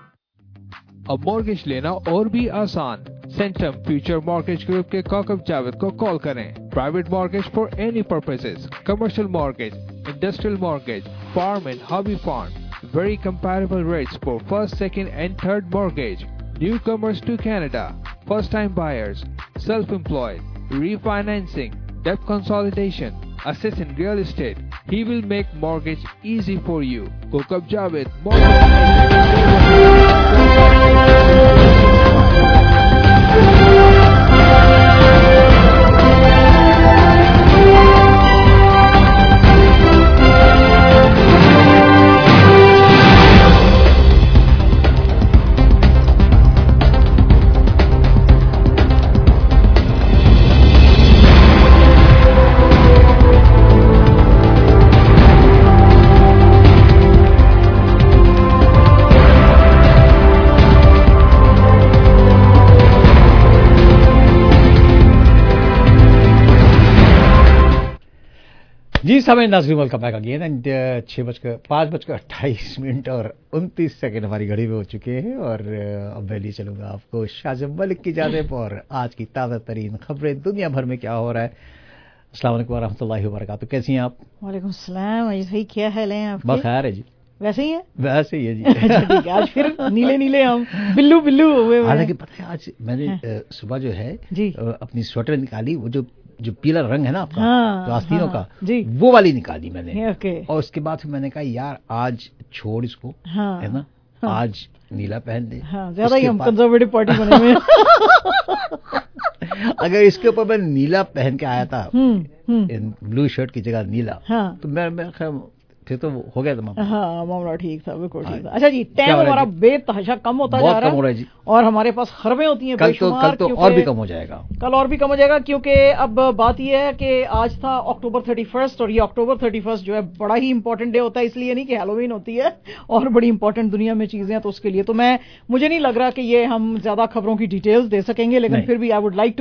اب mortgage لینا اور بھی آسان. سینٹم future mortgage group کے کوکب جاوید کو call کریں. Private mortgage for any purposes, commercial mortgage, industrial mortgage, farm and hobby farm. Very comparable rates for first, second and third mortgage. Newcomers to Canada, first time buyers, self-employed, refinancing, debt consolidation, assist in real estate. He will make mortgage easy for you. Kokab Javed, mortgage.
جی سامعین ناظرین welcome back again. چھ بج کر پانچ بج کر اٹھائیس منٹ اور انتیس سیکنڈ ہماری گھڑی میں ہو چکے ہیں اور اب میں لے چلوں گا آپ کو شاہ ملک کی جانب اور آج کی تازہ ترین خبریں دنیا بھر میں کیا ہو رہا ہے. السلام علیکم ورحمۃ اللہ وبرکاتہ. کیسی ہیں آپ؟
وعلیکم السلام. بھائی کیا حال ہیں آپ؟
بخیر ہے جی.
ویسے ہی ہے
ویسے ہی ہے جی.
ٹھیک ہے. آج پھر نیلے نیلے ہم بلو بلو ہوئے.
حالانکہ پتہ ہے آج میں نے صبح جو ہے
جی
اپنی سویٹر نکالی, وہ جو جو پیلا رنگ ہے نا آپ کا
ہاں
آستینوں کا,
جی
وہ والی نکالی میں نے.
اور
اس کے بعد میں نے کہا یار آج چھوڑ اس کو, ہے نا, آج نیلا پہن دے.
زیادہ ہی ہم کنزرویٹو پارٹی بنے ہوئے ہیں.
اگر اس کے اوپر میں نیلا پہن کے آیا تھا, بلو شرٹ کی جگہ نیلا, تو میں پھر تو ہو گیا تھا.
ہاں معاملہ ٹھیک تھا, بالکل ٹھیک تھا. اچھا جی, ٹائم ہمارا بے تحاشا کم ہوتا جا رہا ہے اور ہمارے پاس خبریں ہوتی ہیں بے شمار.
کل تو اور بھی کم ہو جائے گا,
کل اور بھی کم ہو جائے گا کیونکہ اب بات یہ ہے کہ آج تھا اکتوبر تھرٹی فرسٹ اور یہ اکتوبر تھرٹی فرسٹ جو ہے بڑا ہی امپورٹنٹ ڈے ہوتا ہے. اس لیے نہیں کہ ہیلووین ہوتی ہے اور بڑی امپورٹنٹ دنیا میں چیزیں ہیں, تو اس کے لیے تو میں مجھے نہیں لگ رہا کہ یہ ہم زیادہ خبروں کی ڈیٹیلز دے سکیں گے, لیکن پھر بھی I would like to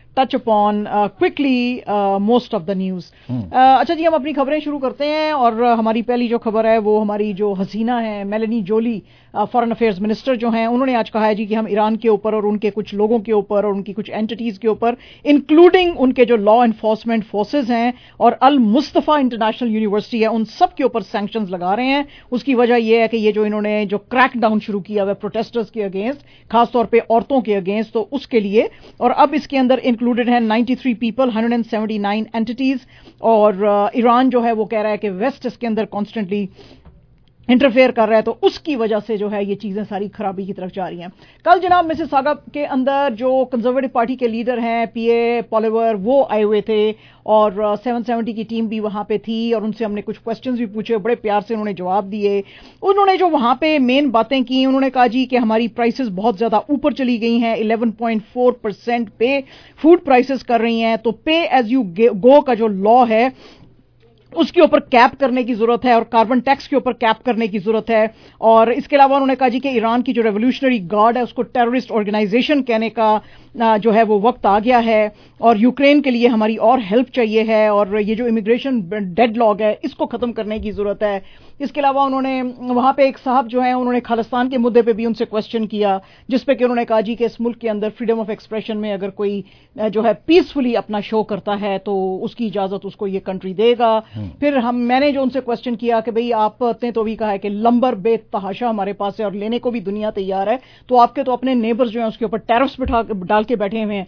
touch upon uh, quickly uh, most of the news. hmm. uh, अच्छा जी, हम अपनी खबरें शुरू करते हैं और हमारी पहली जो खबर है वो हमारी जो हसीना है Melanie Joly, foreign affairs minister जो हैं, उन्होंने आज कहा है जी कि हम ईरान के ऊपर और उनके कुछ लोगों के ऊपर और उनकी कुछ एंटिटीज के ऊपर, इंक्लूडिंग उनके जो लॉ एनफोर्समेंट फोर्सेज हैं और अल मुस्तफा इंटरनेशनल यूनिवर्सिटी है, उन सब के ऊपर सैंक्शंस लगा रहे हैं. उसकी वजह यह है कि ये जो इन्होंने जो क्रैक डाउन शुरू किया हुआ प्रोटेस्टर्स के अगेंस्ट, खासतौर पर औरतों के अगेंस्ट, तो उसके लिए. और अब इसके अंदर इंक्लूडेड है तिरानवे पीपल, एक सौ उन्यासी एंटिटीज. और ईरान जो है वो कह रहा है कि वेस्ट इसके अंदर कॉन्स्टेंटली इंटरफेयर कर रहा है, तो उसकी वजह से जो है ये चीजें सारी खराबी की तरफ जा रही हैं. कल जनाब मिसिसागा के अंदर जो कंजर्वेटिव पार्टी के लीडर हैं पीए पॉलिवर, वो आए हुए थे और सात सौ सत्तर की टीम भी वहां पे थी और उनसे हमने कुछ क्वेश्चंस भी पूछे, बड़े प्यार से उन्होंने जवाब दिए. उन्होंने जो वहां पे मेन बातें की, उन्होंने कहा जी कि हमारी प्राइसेस बहुत ज्यादा ऊपर चली गई हैं, ग्यारह पॉइंट चार परसेंट पे फूड प्राइसेस कर रही हैं, तो पे एज यू गो का जो लॉ है उसके ऊपर कैप करने की जरूरत है और कार्बन टैक्स के ऊपर कैप करने की जरूरत है. और इसके अलावा उन्होंने कहा जी कि ईरान की जो रेवोल्यूशनरी गार्ड है उसको टेररिस्ट ऑर्गेनाइजेशन कहने का जो है वो वक्त आ गया है और यूक्रेन के लिए हमारी और हेल्प चाहिए है और ये जो इमिग्रेशन डेडलॉक है इसको खत्म करने की जरूरत है. इसके अलावा उन्होंने वहां पे एक साहब जो है उन्होंने खालिस्तान के मुद्दे पे भी उनसे क्वेश्चन किया, जिसपे कि उन्होंने कहा जी कि इस मुल्क के अंदर फ्रीडम ऑफ एक्सप्रेशन में अगर कोई जो है पीसफुली अपना शो करता है तो उसकी इजाजत उसको ये कंट्री देगा. फिर हम मैंने जो उनसे क्वेश्चन किया कि भाई आपने तो भी कहा है कि लंबर बेतहाशा हमारे पास है और लेने को भी दुनिया तैयार है, तो आपके तो अपने नेबर्स जो हैं उसके ऊपर टैरिफ्स बिठा डाल के बैठे हुए हैं.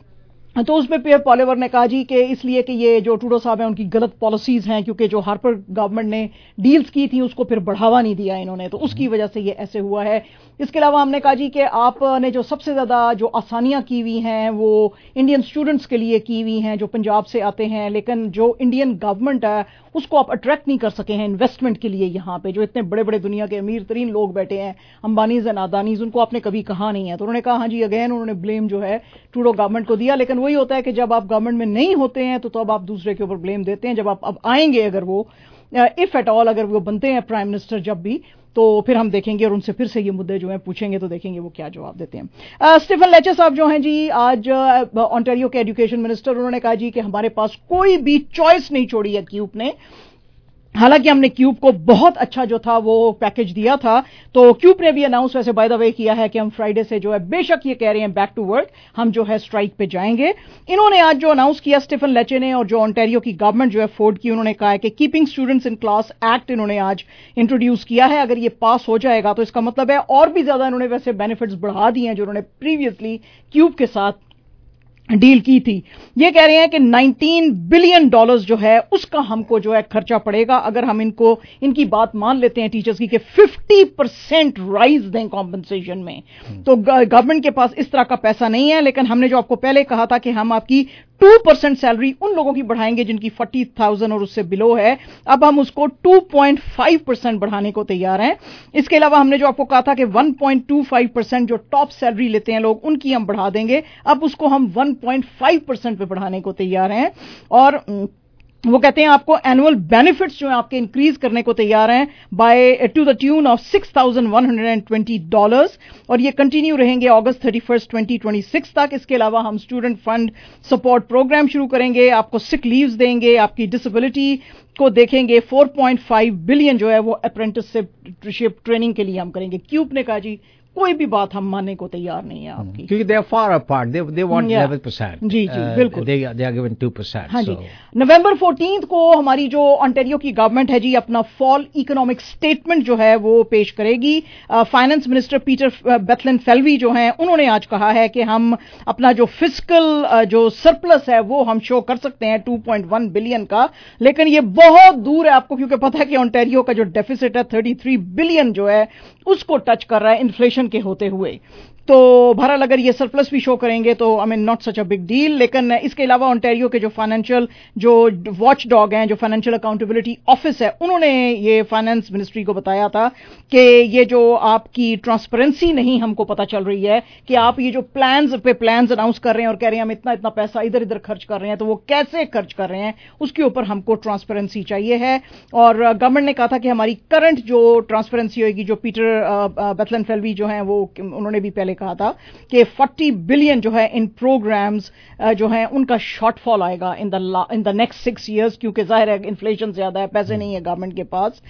तो उसमें पीयर पॉलिवर ने कहा जी कि इसलिए कि ये जो ट्रूडो साहब हैं उनकी गलत पॉलिसीज हैं, क्योंकि जो हार्पर गवर्नमेंट ने डील्स की थी उसको फिर बढ़ावा नहीं दिया इन्होंने, तो उसकी वजह से ये ऐसे हुआ है. इसके अलावा हमने कहा जी कि आपने जो सबसे ज्यादा जो आसानियां की हुई हैं वो इंडियन स्टूडेंट्स के लिए की हुई हैं जो पंजाब से आते हैं, लेकिन जो इंडियन गवर्नमेंट है उसको आप अट्रैक्ट नहीं कर सके हैं इन्वेस्टमेंट के लिए. यहाँ पे जो इतने बड़े बड़े दुनिया के अमीर तरीन लोग बैठे हैं, अंबानीज एंड अदानीज, उनको आपने कभी कहा नहीं है. तो उन्होंने कहा हाँ जी, अगेन उन्होंने ब्लेम जो है ट्रूडो गवर्नमेंट को दिया, लेकिन वही होता है कि जब आप गवर्नमेंट में नहीं होते हैं तो तब तो आप दूसरे के ऊपर ब्लेम देते हैं. जब आप अब आएंगे, अगर वो इफ एट ऑल अगर वो बनते हैं प्राइम मिनिस्टर जब भी, तो फिर हम देखेंगे और उनसे फिर से ये मुद्दे जो हैं पूछेंगे, तो देखेंगे वो क्या जवाब देते हैं. uh, स्टीफन लेचर साहब जो हैं जी आज ऑन्टारियो के एजुकेशन मिनिस्टर, उन्होंने कहा जी कि हमारे पास कोई भी चॉइस नहीं छोड़ी है क्यूब ने. हालांकि हमने क्यूब को बहुत अच्छा जो था वो पैकेज दिया था, तो क्यूब ने भी अनाउंस वैसे बाय द वे किया है कि हम फ्राइडे से जो है बेशक ये कह रहे हैं बैक टू वर्क, हम जो है स्ट्राइक पे जाएंगे. इन्होंने आज जो अनाउंस किया स्टीफन लेचे ने और जो ऑन्टारियो की गवर्नमेंट जो है फोर्ड की, उन्होंने कहा है कि keeping students in class act इन्होंने आज इंट्रोड्यूस किया है. अगर ये पास हो जाएगा तो इसका मतलब है और भी ज्यादा इन्होंने वैसे बेनिफिट्स बढ़ा दिए हैं जो उन्होंने प्रीवियसली क्यूब के साथ डील की थी. ये कह रहे हैं कि उन्नीस बिलियन डॉलर्स जो है उसका हमको जो है खर्चा पड़ेगा अगर हम इनको इनकी बात मान लेते हैं टीचर्स की कि पचास परसेंट राइज दें कॉम्पनसेशन में. तो गवर्नमेंट के पास इस तरह का पैसा नहीं है, लेकिन हमने जो आपको पहले कहा था कि हम आपकी टू परसेंट सैलरी उन लोगों की बढ़ाएंगे जिनकी फोर्टी थाउजेंड और उससे बिलो है, अब हम उसको टू पॉइंट फाइव परसेंट बढ़ाने को तैयार हैं. इसके अलावा हमने जो आपको कहा था कि one point two five percent जो टॉप सैलरी लेते हैं लोग उनकी हम बढ़ा देंगे, अब उसको हम वन पॉइंट फाइव परसेंट पे बढ़ाने को तैयार हैं. और वो कहते हैं आपको एनुअल बेनिफिट्स जो है आपके इंक्रीज करने को तैयार हैं by to the tune of six thousand one hundred twenty dollars, और ये कंटिन्यू रहेंगे August thirty first twenty twenty six तक. इसके अलावा हम स्टूडेंट फंड सपोर्ट प्रोग्राम शुरू करेंगे, आपको सिक लीव्स देंगे, आपकी डिसेबिलिटी को देखेंगे. फोर पॉइंट फाइव बिलियन जो है वो अप्रेंटिसशिप ट्रेनिंग के लिए हम करेंगे. क्यूब ने कहा जी कोई भी बात हम मानने को तैयार नहीं है आपकी,
क्योंकि they are far apart, they they want eleven percent.
जी जी बिल्कुल,
they they are given two percent.
हाँ जी. नवंबर फोर्टीन्थ को हमारी जो ऑन्टारियो की गवर्नमेंट है जी अपना फॉल इकोनॉमिक स्टेटमेंट जो है वो पेश करेगी. Finance minister Peter Bethlenfalvy जो हैं उन्होंने आज कहा है कि हम अपना जो फिस्कल uh, जो सरप्लस है वो हम शो कर सकते हैं टू पॉइंट वन बिलियन का, लेकिन ये बहुत दूर है आपको, क्योंकि पता है कि ऑन्टारियो का जो डेफिसिट है थर्टी थ्री बिलियन जो है उसको टच कर रहा है इन्फ्लेशन के होते हुए. तो बहरहाल अगर ये सरप्लस भी शो करेंगे तो I mean not such a big deal. लेकिन इसके अलावा ओंटारियो के जो फाइनेंशियल जो वॉच डॉग हैं, जो फाइनेंशियल अकाउंटेबिलिटी ऑफिस है, उन्होंने ये फाइनेंस मिनिस्ट्री को बताया था कि ये जो आपकी ट्रांसपेरेंसी नहीं हमको पता चल रही है कि आप ये जो प्लान्स पे प्लान्स अनाउंस कर रहे हैं और कह रहे हैं हम इतना इतना पैसा इधर इधर खर्च कर रहे हैं, तो वो कैसे खर्च कर रहे हैं उसके ऊपर हमको ट्रांसपेरेंसी चाहिए है. और गवर्नमेंट ने कहा था कि हमारी करंट जो ट्रांसपेरेंसी होगी, जो पीटर बेथलेन फेल्वी जो हैं वो उन्होंने भी पहले کہا تھا کہ فورٹی بلین جو ہے ان پروگرامز جو ہیں ان کا شارٹ فال آئے گا in the in the next six years, کیونکہ ظاہر ہے انفلیشن زیادہ ہے، پیسے نہیں ہے گورنمنٹ کے پاس.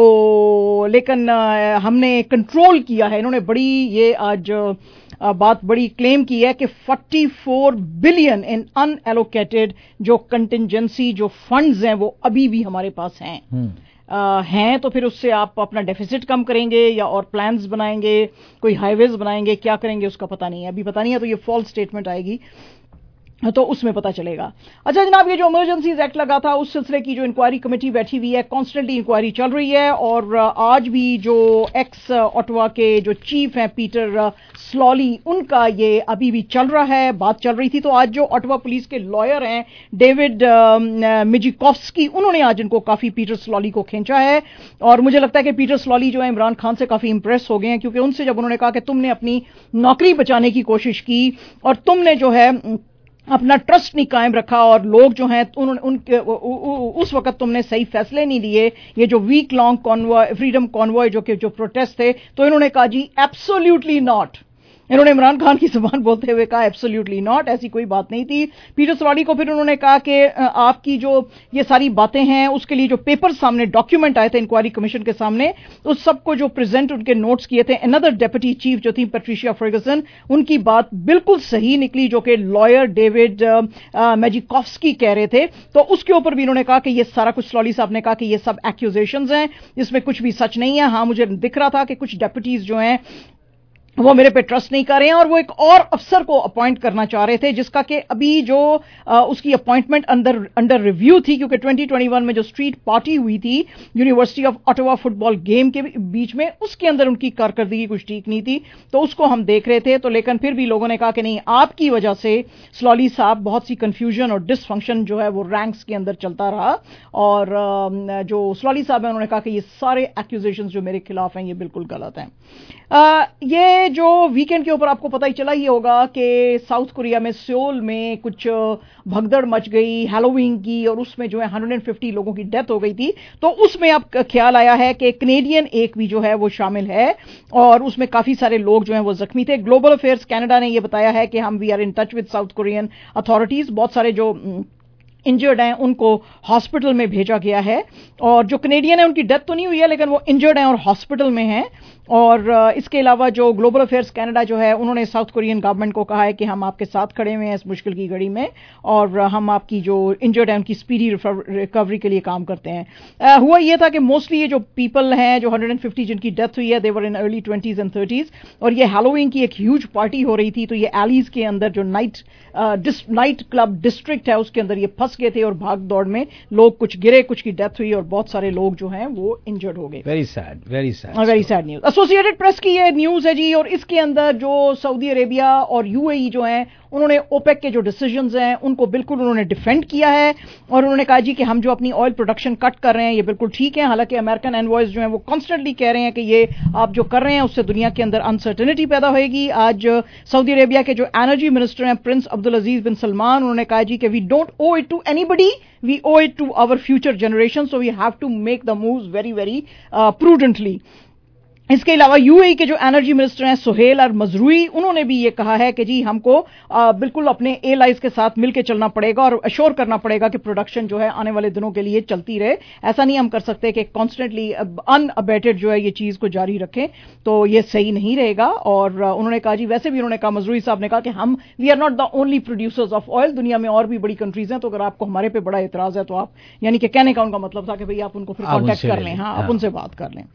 تو لیکن ہم نے کنٹرول کیا ہے. انہوں نے بڑی یہ آج بات بڑی کلیم کی ہے کہ forty four billion in unallocated جو کنٹینجنسی جو فنڈز ہیں وہ ابھی بھی ہمارے پاس ہیں ہیں تو پھر اس سے آپ اپنا ڈیفیسٹ کم کریں گے یا اور پلانز بنائیں گے، کوئی ہائی ویز بنائیں گے، کیا کریں گے اس کا پتہ نہیں ہے، ابھی پتہ نہیں ہے. تو یہ فالس اسٹیٹمنٹ آئے گی تو اس میں پتہ چلے گا. اچھا جناب، یہ جو ایمرجنسیز ایکٹ لگا تھا اس سلسلے کی جو انکوائری کمیٹی بیٹھی ہوئی ہے، کانسٹنٹلی انکوائری چل رہی ہے. اور آج بھی جو ایکس آٹوا کے جو چیف ہیں پیٹر سلالی، ان کا یہ ابھی بھی چل رہا ہے، بات چل رہی تھی. تو آج جو آٹوا پولیس کے لائر ہیں ڈیوڈ میجیکوفسکی، انہوں نے آج ان کو کافی پیٹر سلالی کو کھینچا ہے. اور مجھے لگتا ہے کہ پیٹر سلالی جو ہے عمران خان سے کافی امپریس ہو گئے ہیں، کیونکہ ان سے جب انہوں نے کہا کہ تم نے اپنی نوکری بچانے کی کوشش کی اور تم نے جو ہے اپنا ٹرسٹ نہیں قائم رکھا اور لوگ جو ہیں انہوں نے ان کے اس وقت تم نے صحیح فیصلے نہیں لیے، یہ جو week long convoy freedom convoy جو کہ جو پروٹیسٹ تھے، تو انہوں نے کہا جی ایبسولوٹلی ناٹ. انہوں نے عمران خان کی زبان بولتے ہوئے کہا ایبسولوٹلی ناٹ، ایسی کوئی بات نہیں تھی. پیٹر سلالی کو پھر انہوں نے کہا کہ آپ کی جو یہ ساری باتیں ہیں اس کے لیے جو پیپر سامنے ڈاکیومنٹ آئے تھے انکوائری کمیشن کے سامنے، اس سب کو جو پریزنٹ ان کے نوٹس کیے تھے اندر ڈیپٹی چیف جو تھی پیٹریشیا فرگسن، ان کی بات بالکل صحیح نکلی جو کہ لائر ڈیوڈ میجیکوفسکی کہہ رہے تھے. تو اس کے اوپر بھی انہوں نے کہا کہ یہ سارا کچھ سلالی صاحب نے کہا کہ یہ سب ایکوزیشنز ہیں، اس میں کچھ بھی سچ نہیں ہے. ہاں مجھے دکھ رہا تھا کہ کچھ ڈیپٹیز جو ہیں وہ میرے پہ ٹرسٹ نہیں کر رہے ہیں اور وہ ایک اور افسر کو اپوائنٹ کرنا چاہ رہے تھے جس کا کہ ابھی جو اس کی اپوائنٹمنٹ اندر انڈر ریویو تھی، کیونکہ ٹوئنٹی ٹوئنٹی ون میں جو اسٹریٹ پارٹی ہوئی تھی university of Ottawa football game کے بیچ میں، اس کے اندر ان کی کارکردگی کچھ ٹھیک نہیں تھی. تو اس کو ہم دیکھ رہے تھے. تو لیکن پھر بھی لوگوں نے کہا کہ نہیں، آپ کی وجہ سے سلالی صاحب بہت سی کنفیوژن اور ڈس فنکشن جو ہے وہ رینکس کے اندر چلتا رہا. اور جو سلالی صاحب ہیں انہوں نے کہا کہ یہ سارے ایکوزیشنز جو میرے خلاف ہیں یہ بالکل غلط ہیں. یہ جو ویکینڈ کے اوپر آپ کو پتہ ہی چلا ہی ہوگا کہ ساؤتھ کوریا میں سیول میں کچھ بھگدڑ مچ گئی ہیلووین کی، اور اس میں جو ہے ایک سو پچاس لوگوں کی ڈیتھ ہو گئی تھی. تو اس میں اب خیال آیا ہے کہ کینیڈین ایک بھی جو ہے وہ شامل ہے اور اس میں کافی سارے لوگ جو ہیں وہ زخمی تھے. گلوبل افیئرز کینیڈا نے یہ بتایا ہے کہ ہم we are in touch with South Korean authorities. بہت سارے جو انجرڈ ہیں ان کو ہاسپٹل میں بھیجا گیا ہے، اور جو کینیڈین ہیں ان کی ڈیتھ تو نہیں ہوئی ہے لیکن وہ انجرڈ ہیں اور ہاسپٹل میں ہیں. اور اس کے علاوہ جو گلوبل افیئرز کینیڈا جو ہے انہوں نے ساؤتھ کورین گورنمنٹ کو کہا ہے کہ ہم آپ کے ساتھ کھڑے ہوئے ہیں اس مشکل کی گھڑی میں، اور ہم آپ کی جو انجرڈ ہیں ان کی اسپیڈی ریکوری کے لیے کام کرتے ہیں. ہوا یہ تھا کہ موسٹلی یہ جو پیپل ہیں جو ایک سو پچاس جن کی ڈیتھ ہوئی ہے they were in early twenties and thirties, اور یہ ہیلووین کی ایک ہیوج پارٹی ہو رہی تھی. تو یہ ایلیز کے اندر جو نائٹ نائٹ کلب ڈسٹرکٹ ہے اس کے اندر یہ پھنس گئے تھے اور بھاگ دوڑ میں لوگ کچھ گرے، کچھ کی ڈیتھ ہوئی اور بہت سارے لوگ جو ہیں وہ انجرڈ ہو گئے.
Very sad very sad
very sad news. Associated Press کی یہ نیوز ہے جی. اور اس کے اندر جو سعودی عربیہ اور یو اے ای جو ہیں انہوں نے اوپیک کے جو ڈیسیجنز ہیں ان کو بالکل انہوں نے ڈیفینڈ کیا ہے اور انہوں نے کہا جی کہ ہم جو اپنی آئل پروڈکشن کٹ کر رہے ہیں یہ بالکل ٹھیک ہے. حالانکہ امریکن انوائز جو ہیں وہ کانسٹنٹلی کہہ رہے ہیں کہ یہ آپ جو کر رہے ہیں اس سے دنیا کے اندر انسرٹنٹی پیدا ہوئے گی. آج سعودی عربیہ کے جو انرجی منسٹر ہیں پرنس عبدالعزیز بن سلمان، انہوں نے کہا جی کہ we don't owe it to anybody, we owe it to our future generation, so we have to make the moves very very prudently. اس کے علاوہ یو اے ای کے جو انرجی منسٹر ہیں سہیل اور مزروئی، انہوں نے بھی یہ کہا ہے کہ جی ہم کو بالکل اپنے اے لائز کے ساتھ مل کے چلنا پڑے گا اور اشور کرنا پڑے گا کہ پروڈکشن جو ہے آنے والے دنوں کے لیے چلتی رہے. ایسا نہیں ہم کر سکتے کہ کانسٹنٹلی ان ابیٹڈ جو ہے یہ چیز کو جاری رکھیں، تو یہ صحیح نہیں رہے گا. اور انہوں نے کہا جی ویسے بھی انہوں نے کہا مزروئی صاحب نے کہا کہ ہم we are not the only producers of oil, دنیا میں اور بھی بڑی کنٹریز ہیں، تو اگر آپ کو ہمارے پہ بڑا اعتراض ہے تو آپ، یعنی کہ کہنے کا ان کا مطلب تھا کہ بھئی آپ ان کو پھر کانٹیکٹ کر لیں، ہاں آپ ان سے بات کر لیں.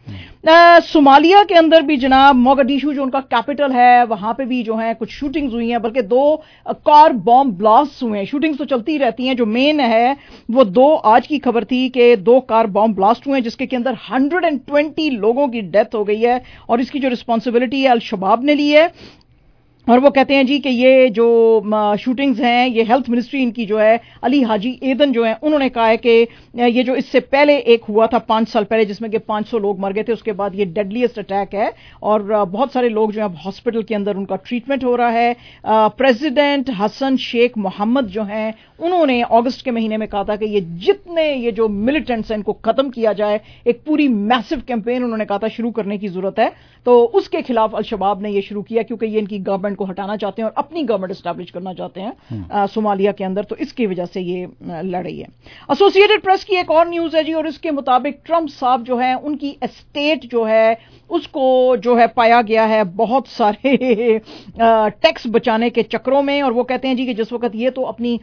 صومالیہ کے اندر بھی جناب موگادیشو جو ان کا کیپٹل ہے وہاں پہ بھی جو ہیں کچھ شوٹنگز ہوئی ہیں، بلکہ دو کار بام بلاسٹ ہوئے ہیں. شوٹنگز تو چلتی رہتی ہیں، جو مین ہے وہ دو آج کی خبر تھی کہ دو کار بام بلاسٹ ہوئے ہیں جس کے اندر ہنڈریڈ اینڈ ٹوینٹی لوگوں کی ڈیتھ ہو گئی ہے، اور اس کی جو رسپانسبلٹی ہے الشباب نے لی ہے. اور وہ کہتے ہیں جی کہ یہ جو شوٹنگز ہیں یہ ہیلتھ منسٹری ان کی جو ہے علی حاجی ایدن جو ہیں انہوں نے کہا ہے کہ یہ جو اس سے پہلے ایک ہوا تھا پانچ سال پہلے جس میں کہ پانچ سو لوگ مر گئے تھے، اس کے بعد یہ ڈیڈلیسٹ اٹیک ہے اور بہت سارے لوگ جو ہیں ہاسپٹل کے اندر ان کا ٹریٹمنٹ ہو رہا ہے. پریزیڈنٹ حسن شیخ محمد جو ہیں انہوں نے اگست کے مہینے میں کہا تھا کہ یہ جتنے یہ جو ملیٹنٹس ہیں ان کو ختم کیا جائے، ایک پوری میسو کیمپین انہوں نے کہا تھا شروع کرنے کی ضرورت ہے. تو اس کے خلاف الشباب نے یہ شروع کیا کیونکہ یہ ان کی گورنمنٹ کو ہٹانا چاہتے ہیں اور اپنی گورنمنٹ اسٹیبلش کرنا چاہتے ہیں صومالیہ کے اندر، تو اس کی وجہ سے یہ لڑ رہی ہے. ایسوسی ایٹڈ پریس کی ایک اور نیوز ہے جی، اور اس کے مطابق ٹرمپ صاحب جو ہیں ان کی اسٹیٹ جو ہے اس کو جو ہے پایا گیا ہے بہت سارے ٹیکس بچانے کے چکروں میں، اور وہ کہتے ہیں جی کہ جس وقت یہ تو اپنی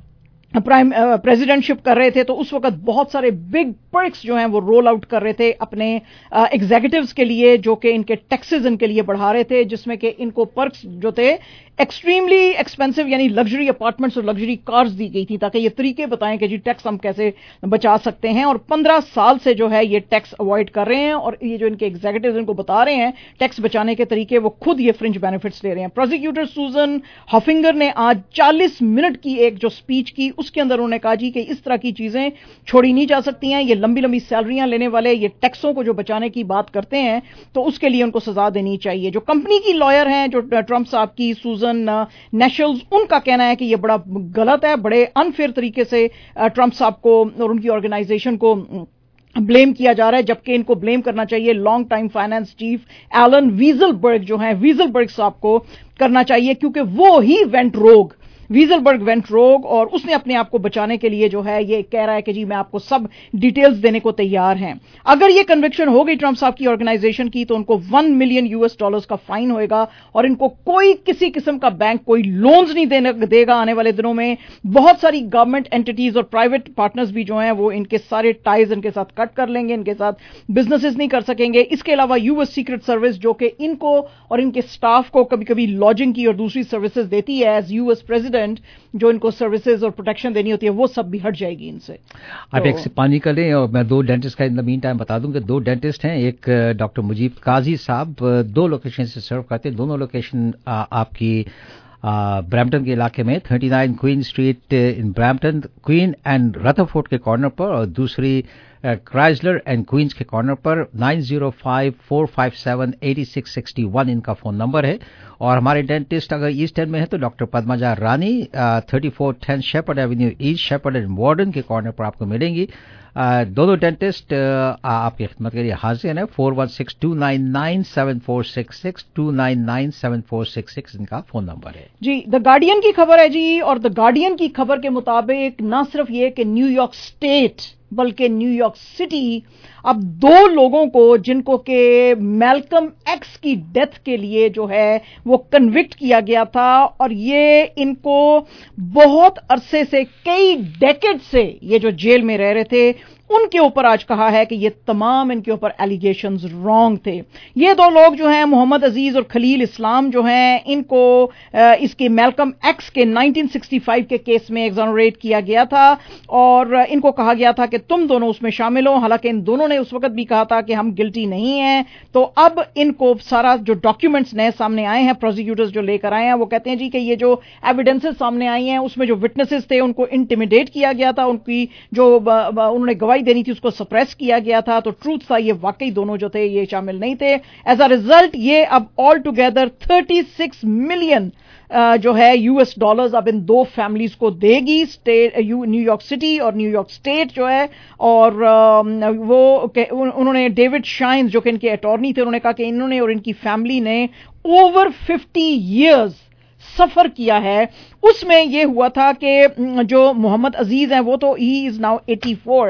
پرائم پریزیڈنٹ شپ کر رہے تھے تو اس وقت بہت سارے بگ پرکس جو ہیں وہ رول آؤٹ کر رہے تھے اپنے ایگزیکٹوز کے لیے، جو کہ ان کے ٹیکسز ان کے لیے بڑھا رہے تھے، جس میں کہ ان کو پرکس جو تھے ایکسٹریملی ایکسپینسو یعنی لگژری اپارٹمنٹس اور لگژری کارز دی گئی تھی تاکہ یہ طریقے بتائیں کہ جی ٹیکس ہم کیسے بچا سکتے ہیں. اور پندرہ سال سے جو ہے یہ ٹیکس اوائڈ کر رہے ہیں اور یہ جو ان کے ایگزیکٹوز ان کو بتا رہے ہیں ٹیکس بچانے کے طریقے، وہ خود یہ فرنج بینیفٹس لے رہے ہیں. پروسیکیوٹر سوزن ہافنگر نے آج چالیس منٹ کی ایک جو سپیچ کی اس کے اندر انہوں نے کہا جی کہ اس طرح کی چیزیں چھوڑی نہیں جا سکتی ہیں، یہ لمبی لمبی سیلریاں لینے والے یہ ٹیکسوں کو جو بچانے کی بات کرتے ہیں تو اس کے لیے ان کو سزا دینی چاہیے. جو کمپنی کی لائر ہیں جو ٹرمپ صاحب کی سوزن نیشنلز، ان کا کہنا ہے کہ یہ بڑا غلط ہے، بڑے انفیئر طریقے سے ٹرمپ صاحب کو اور ان کی آرگنائزیشن کو بلیم کیا جا رہا ہے، جبکہ ان کو بلیم کرنا چاہیے long time finance chief Allen Weisselberg جو ہیں ویزل برگ صاحب کو کرنا چاہیے، کیونکہ وہ ہی went rogue Weisselberg went rogue اور اس نے اپنے آپ کو بچانے کے لیے جو ہے یہ کہہ رہا ہے کہ جی میں آپ کو سب ڈیٹیلز دینے کو تیار ہیں. اگر یہ کنوکشن ہو گئی ٹرمپ صاحب کی آرگنائزیشن کی تو ان کو one million U S dollars کا فائن ہوئے گا اور ان کو کوئی کسی قسم کا بینک کوئی لونز نہیں دینے دے گا آنے والے دنوں میں. بہت ساری گورنمنٹ اینٹیز اور پرائیویٹ پارٹنرز بھی جو ہیں وہ ان کے سارے ٹائز ان کے ساتھ کٹ کر لیں گے، ان کے ساتھ بزنسز نہیں کر سکیں گے. اس کے علاوہ یو ایس سیکرٹ سروس جو کہ ان کو اور ان کے سٹاف کو کبھی کبھی لاڈجنگ کی اور دوسری سروسز دیتی ہے ایز یو ایس پریزیڈنٹ، جو ان کو سروسز اور پروٹیکشن دینی ہوتی ہے وہ سب بھی ہٹ جائے گی ان سے.
آپ ایک سے پانی کر لیں اور میں دو ڈینٹسٹ کا ان دا مین ٹائم بتا دوں کہ دو ڈینٹسٹ ہیں. ایک ڈاکٹر مجیب قاضی صاحب دو لوکیشن سے سرو کرتے ہیں، دونوں لوکیشن آپ کی برامپٹن کے علاقے میں thirty nine Queen Street in Brampton, Queen and Rutherford کے کارنر پر، اور دوسری کرائزلر اینڈ کوئنز کے کارنر پر. Nine zero five four five seven eighty six sixty one ان کا فون نمبر ہے. اور ہمارے ڈینٹسٹ اگر ایسٹ اینڈ میں ہے تو doctor Padmaja Rani thirty four ten Sheppard Avenue East, Sheppard and Warden کے کارنر پر آپ کو ملیں گی. دونوں ڈینٹسٹ آپ کی خدمت کے لیے حاضر ہیں. Four one six two nine nine seven four six six two nine nine seven four six six ان کا فون نمبر ہے.
جی دا گارڈین کی خبر ہے جی، اور دا گارڈین کی خبر کے مطابق نہ صرف یہ کہ نیو یارک اسٹیٹ بلکہ نیو یارک سٹی اب دو لوگوں کو جن کو کہ میلکم ایکس کی ڈیتھ کے لیے جو ہے وہ کنوکٹ کیا گیا تھا اور یہ ان کو بہت عرصے سے کئی ڈیکیڈ سے یہ جو جیل میں رہ رہے تھے ان کے اوپر آج کہا ہے کہ یہ تمام ان کے اوپر ایلیگیشنز رانگ تھے. یہ دو لوگ جو ہیں محمد عزیز اور خلیل اسلام جو ہیں ان کو اس کی میلکم ایکس کے نائنٹین سکسٹی فائیو کے کیس میں ایگزونریٹ کیا گیا تھا اور ان کو کہا گیا تھا کہ تم دونوں اس میں شامل ہو، حالانکہ ان دونوں نے اس وقت بھی کہا تھا کہ ہم گلٹی نہیں ہیں. تو اب ان کو سارا جو ڈاکیومنٹس نئے سامنے آئے ہیں پروسیکیوٹرز جو لے کر آئے ہیں وہ کہتے ہیں جی کہ یہ جو ایویڈنسز سامنے آئی ہیں اس میں جو وٹنسز تھے ان کو انٹیمیڈیٹ کیا گیا تھا، ان کی جو انہوں نے گواہی دینی تھی اس کو سپریس کیا گیا تھا. تو ٹروتھ تھا یہ واقعی دونوں جو تھے یہ شامل نہیں تھے. ایز اے ریزلٹ یہ اب all together thirty six million جو ہے یو ایس ڈالرز اب ان دو فیملیز کو دے گی نیو یارک سٹی اور نیو یارک اسٹیٹ جو ہے. اور وہ انہوں نے ڈیوڈ شائنز جو کہ ان کے اٹارنی تھے انہوں نے کہا کہ انہوں نے اور ان کی فیملی نے اوور ففٹی ایئرز سفر کیا ہے. اس میں یہ ہوا تھا کہ جو محمد عزیز ہیں وہ تو he is now eighty four,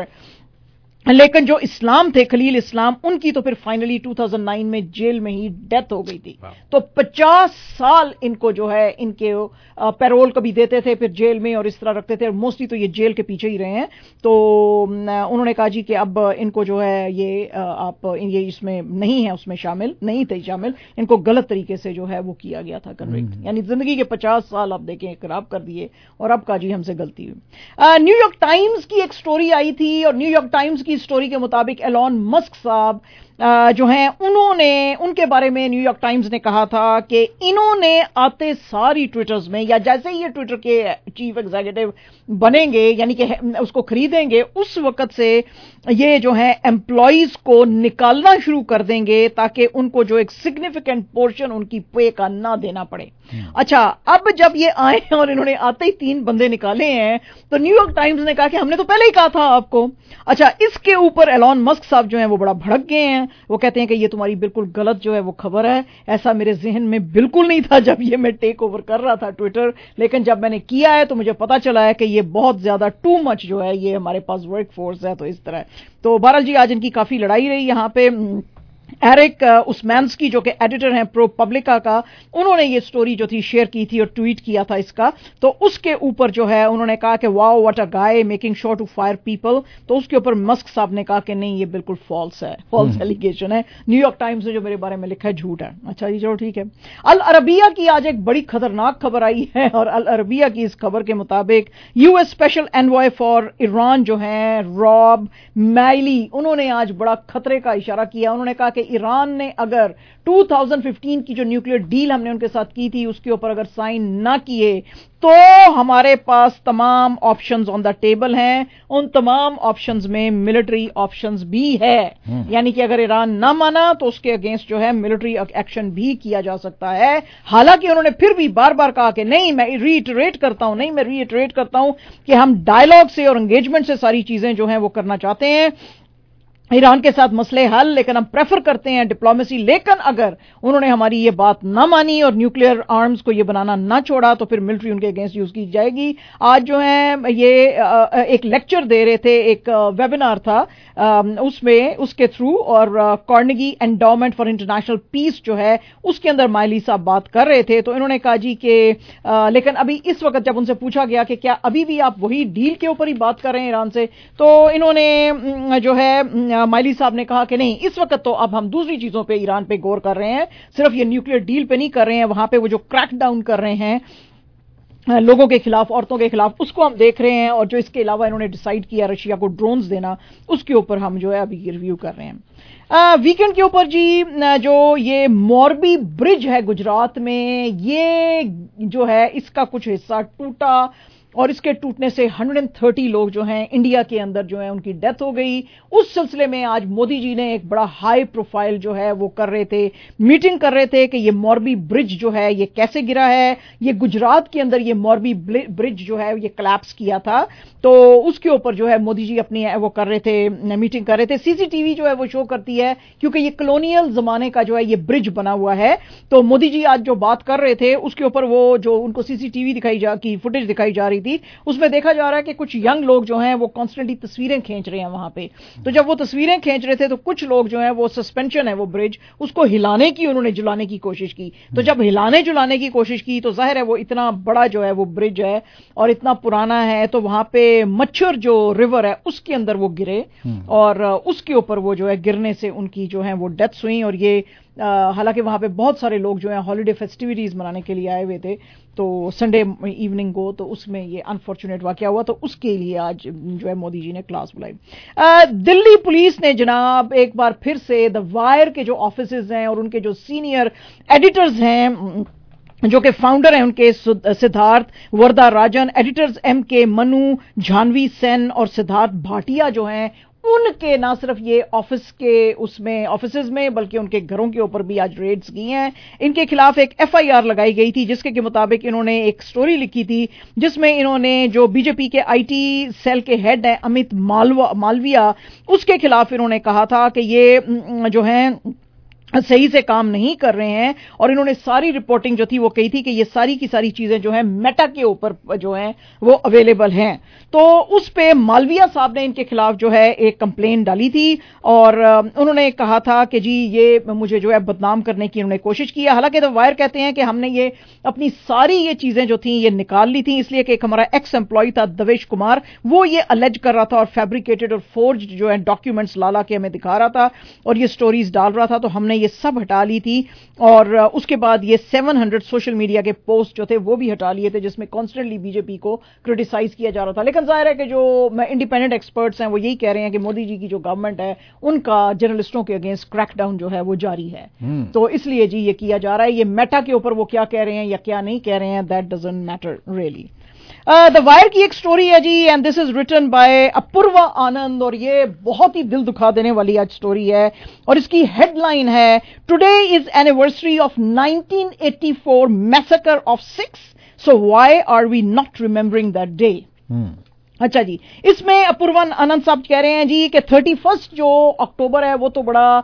لیکن جو اسلام تھے خلیل اسلام ان کی تو پھر فائنلی ٹو تھاؤزینڈ نائن میں جیل میں ہی ڈیتھ ہو گئی تھی. تو پچاس سال ان کو جو ہے ان کے پیرول کبھی دیتے تھے پھر جیل میں اور اس طرح رکھتے تھے، اور موسٹلی تو یہ جیل کے پیچھے ہی رہے ہیں. تو انہوں نے کہا جی کہ اب ان کو جو ہے یہ آپ یہ اس میں نہیں ہے، اس میں شامل نہیں تھے شامل، ان کو غلط طریقے سے جو ہے وہ کیا گیا تھا کنوکٹ، یعنی زندگی کے پچاس سال آپ دیکھیں خراب کر دیے اور اب کہا جی ہم سے غلطی ہوئی. نیو یارک ٹائمز کی ایک سٹوری آئی تھی اور نیو یارک ٹائمز کی سٹوری کے مطابق ایلون مسک صاحب جو ہیں انہوں نے ان کے بارے میں نیو یارک ٹائمز نے کہا تھا کہ انہوں نے آتے ساری ٹویٹرز میں یا جیسے ہی یہ ٹویٹر کے چیف ایگزیکٹو بنیں گے یعنی کہ اس کو خریدیں گے اس وقت سے یہ جو ہے امپلائیز کو نکالنا شروع کر دیں گے تاکہ ان کو جو ایک سگنیفیکنٹ پورشن ان کی پے کا نہ دینا پڑے. اچھا اب جب یہ آئے اور انہوں نے آتے ہی تین بندے نکالے ہیں تو نیو یارک ٹائمز نے کہا کہ ہم نے تو پہلے ہی کہا تھا آپ کو. اچھا اس کے اوپر ایلون مسک صاحب جو ہیں وہ بڑا بھڑک گئے ہیں. وہ کہتے ہیں کہ یہ تمہاری بالکل غلط جو ہے وہ خبر ہے, ایسا میرے ذہن میں بالکل نہیں تھا جب یہ میں ٹیک اوور کر رہا تھا ٹویٹر, لیکن جب میں نے کیا ہے تو مجھے پتا چلا ہے کہ یہ بہت زیادہ ٹو مچ جو ہے یہ ہمارے پاس ورک فورس ہے. تو اس طرح تو بہرحال جی آج ان کی کافی لڑائی رہی یہاں پہ. ایرک اسمانسکی جو کہ ایڈیٹر ہیں پرو پبلکا کا, انہوں نے یہ سٹوری جو تھی شیئر کی تھی اور ٹویٹ کیا تھا اس کا, تو اس کے اوپر جو ہے انہوں نے کہا کہ wow what a guy making sure to fire people. تو اس کے اوپر مسک صاحب نے کہا کہ نہیں یہ بالکل فالس ہے, فالس ایلیگیشن ہے, نیو یارک ٹائمز نے جو میرے بارے میں لکھا ہے جھوٹ ہے. اچھا جی چلو ٹھیک ہے. العربیہ کی آج ایک بڑی خطرناک خبر آئی ہے اور العربیہ کی اس خبر کے مطابق U S special envoy for Iran جو ہیں راب میلی, انہوں نے آج بڑا خطرے کا اشارہ کیا. انہوں نے کہا کہ ایران نے اگر دو ہزار پندرہ کی جو نیوکلیئر ڈیل ہم نے ان کے ساتھ کی تھی اس کے اوپر اگر سائن نہ کیے تو ہمارے پاس تمام آپشنز آن دا ٹیبل ہیں. ان تمام آپشنز میں ملٹری آپشنز بھی ہے, یعنی کہ اگر ایران نہ مانا تو اس کے اگینسٹ جو ہے ملٹری ایکشن بھی کیا جا سکتا ہے. حالانکہ انہوں نے پھر بھی بار بار کہا کہ نہیں میں ری ایٹریٹ کرتا ہوں نہیں میں ری ایٹریٹ کرتا ہوں کہ ہم ڈائیلاگ سے اور انگیجمنٹ سے ساری چیزیں جو ہیں وہ کرنا چاہتے ہیں, ایران کے ساتھ مسئلے حل, لیکن ہم پریفر کرتے ہیں ڈپلومیسی. لیکن اگر انہوں نے ہماری یہ بات نہ مانی اور نیوکلیئر آرمز کو یہ بنانا نہ چھوڑا تو پھر ملٹری ان کے اگینسٹ یوز کی جائے گی. آج جو ہے یہ ایک لیکچر دے رہے تھے, ایک ویبینار تھا اس میں اس کے تھرو, اور Carnegie Endowment for International Peace جو ہے اس کے اندر مائلی صاحب بات کر رہے تھے. تو انہوں نے کہا جی کہ لیکن ابھی اس وقت جب ان سے پوچھا گیا کہ کیا ابھی بھی آپ وہی ڈیل کے اوپر ہی بات کر رہے ہیں ایران سے, تو انہوں نے جو ہے مائلی صاحب نے کہا کہ نہیں اس وقت تو اب ہم دوسری چیزوں پہ ایران پہ غور کر رہے ہیں, صرف یہ نیوکلیئر ڈیل پہ نہیں کر رہے ہیں, وہاں پہ وہ جو کریک ڈاؤن کر رہے ہیں لوگوں کے خلاف, عورتوں کے خلاف, اس کو ہم دیکھ رہے ہیں. اور جو اس کے علاوہ انہوں نے ڈیسائیڈ کیا رشیا کو ڈرونز دینا, اس کے اوپر ہم جو ہے ابھی ریویو کر رہے ہیں. ویکینڈ کے اوپر جی جو یہ موربی برج ہے گجرات میں, یہ جو ہے اس کا کچھ حصہ ٹوٹا اور اس کے ٹوٹنے سے ایک سو تیس لوگ جو ہیں انڈیا کے اندر جو ہیں ان کی ڈیتھ ہو گئی. اس سلسلے میں آج مودی جی نے ایک بڑا ہائی پروفائل جو ہے وہ کر رہے تھے, میٹنگ کر رہے تھے کہ یہ موربی برج جو ہے یہ کیسے گرا ہے. یہ گجرات کے اندر یہ موربی برج جو ہے یہ کلیپس کیا تھا, تو اس کے اوپر جو ہے مودی جی اپنی وہ کر رہے تھے, میٹنگ کر رہے تھے. سی سی ٹی وی جو ہے وہ شو کرتی ہے کیونکہ یہ کلونیل زمانے کا جو ہے یہ برج بنا ہوا ہے. تو مودی جی آج جو بات کر رہے تھے اس کے اوپر وہ جو ان کو سی سی ٹی وی دکھائی جا کی فوٹیج دکھائی جا رہی تھی, اس میں دیکھا جا رہا ہے کہ کچھ ینگ لوگ جو ہیں وہ کانسٹنٹلی تصویریں کھینچ رہے ہیں وہاں پہ. تو جب وہ تصویریں کھینچ رہے تھے تو کچھ لوگ جو ہیں وہ سسپینشن ہے وہ برج, اس کو ہلانے کی انہوں نے جلانے کی کوشش کی. تو جب ہلانے جلانے کی کوشش کی تو ظاہر ہے وہ اتنا بڑا جو ہے وہ برج ہے اور اتنا پرانا ہے, تو وہاں پہ مچھر جو ریور ہے اس کے اندر وہ گرے اور اس کے اوپر وہ جو ہے گرنے سے ان کی جو ہے وہ ڈیتھس ہوئی. اور یہ حالانکہ وہاں پہ بہت سارے لوگ جو ہیں ہالیڈے فیسٹیوٹیز منانے کے لیے آئے ہوئے تھے, تو سنڈے ایوننگ کو, تو اس میں یہ انفارچونیٹ واقعہ ہوا. تو اس کے لیے آج جو ہے مودی جی نے کلاس بلائی. دلی پولیس نے جناب ایک بار پھر سے دا وائر کے جو آفیسز ہیں اور ان کے جو سینئر ایڈیٹرز ہیں جو کہ فاؤنڈر ہیں ان کے Siddharth Varadarajan, editors M K Venu, Jhanvi سین اور سدھارتھ بھاٹیا جو ہیں, ان کے نہ صرف یہ آفس کے اس میں آفیسز میں بلکہ ان کے گھروں کے اوپر بھی آج ریڈز کی ہیں. ان کے خلاف ایک ایف آئی آر لگائی گئی تھی جس کے مطابق انہوں نے ایک سٹوری لکھی تھی جس میں انہوں نے جو بی جے پی کے آئی ٹی سیل کے ہیڈ ہیں امیت مالویا, اس کے خلاف انہوں نے کہا تھا کہ یہ جو ہیں صحیح سے کام نہیں کر رہے ہیں, اور انہوں نے ساری رپورٹنگ جو تھی وہ کہی تھی کہ یہ ساری کی ساری چیزیں جو ہیں میٹا کے اوپر جو ہیں وہ اویلیبل ہیں. تو اس پہ مالویا صاحب نے ان کے خلاف جو ہے ایک کمپلین ڈالی تھی اور انہوں نے کہا تھا کہ جی یہ مجھے جو ہے بدنام کرنے کی انہوں نے کوشش کی. حالانکہ تو وائر کہتے ہیں کہ ہم نے یہ اپنی ساری یہ چیزیں جو تھیں یہ نکال لی تھیں, اس لیے کہ ایک ہمارا ایکس امپلائی تھا دویش کمار, وہ یہ الیج کر رہا تھا اور فیبریکیٹڈ اور فورجڈ جو ہے ڈاکیومنٹس لالا کے ہمیں دکھا رہا تھا اور یہ سٹوریز ڈال رہا تھا, تو ہم نے ने ये सब हटा ली थी, और उसके बाद ये सेवन हंड्रेड सोशल मीडिया के पोस्ट जो थे वो भी हटा लिए थे, जिसमें कॉन्स्टेंटली बीजेपी को क्रिटिसाइज किया जा रहा था। लेकिन जाहिर है कि जो इंडिपेंडेंट एक्सपर्ट्स हैं वो यही कह रहे हैं कि मोदी जी की जो गवर्नमेंट है उनका जर्नलिस्टों के अगेंस्ट क्रैकडाउन जो है वो जारी है। hmm. तो इसलिए जी ये किया जा रहा है। ये मेटा के ऊपर वो क्या कह रहे हैं या क्या नहीं कह रहे हैं, that doesn't matter really. The Wire की एक स्टोरी है जी, and this is written by Apoorva Anand, और ये बहुत ही दिल दुखा देने वाली आज स्टोरी है, और इसकी हेडलाइन है today is anniversary of nineteen eighty four massacre of Sikhs, so why are we not remembering that day. अच्छा जी, इसमें अपूर्वा आनंद साहब कह रहे हैं जी कि थर्टी फर्स्ट जो अक्टूबर है वो तो बड़ा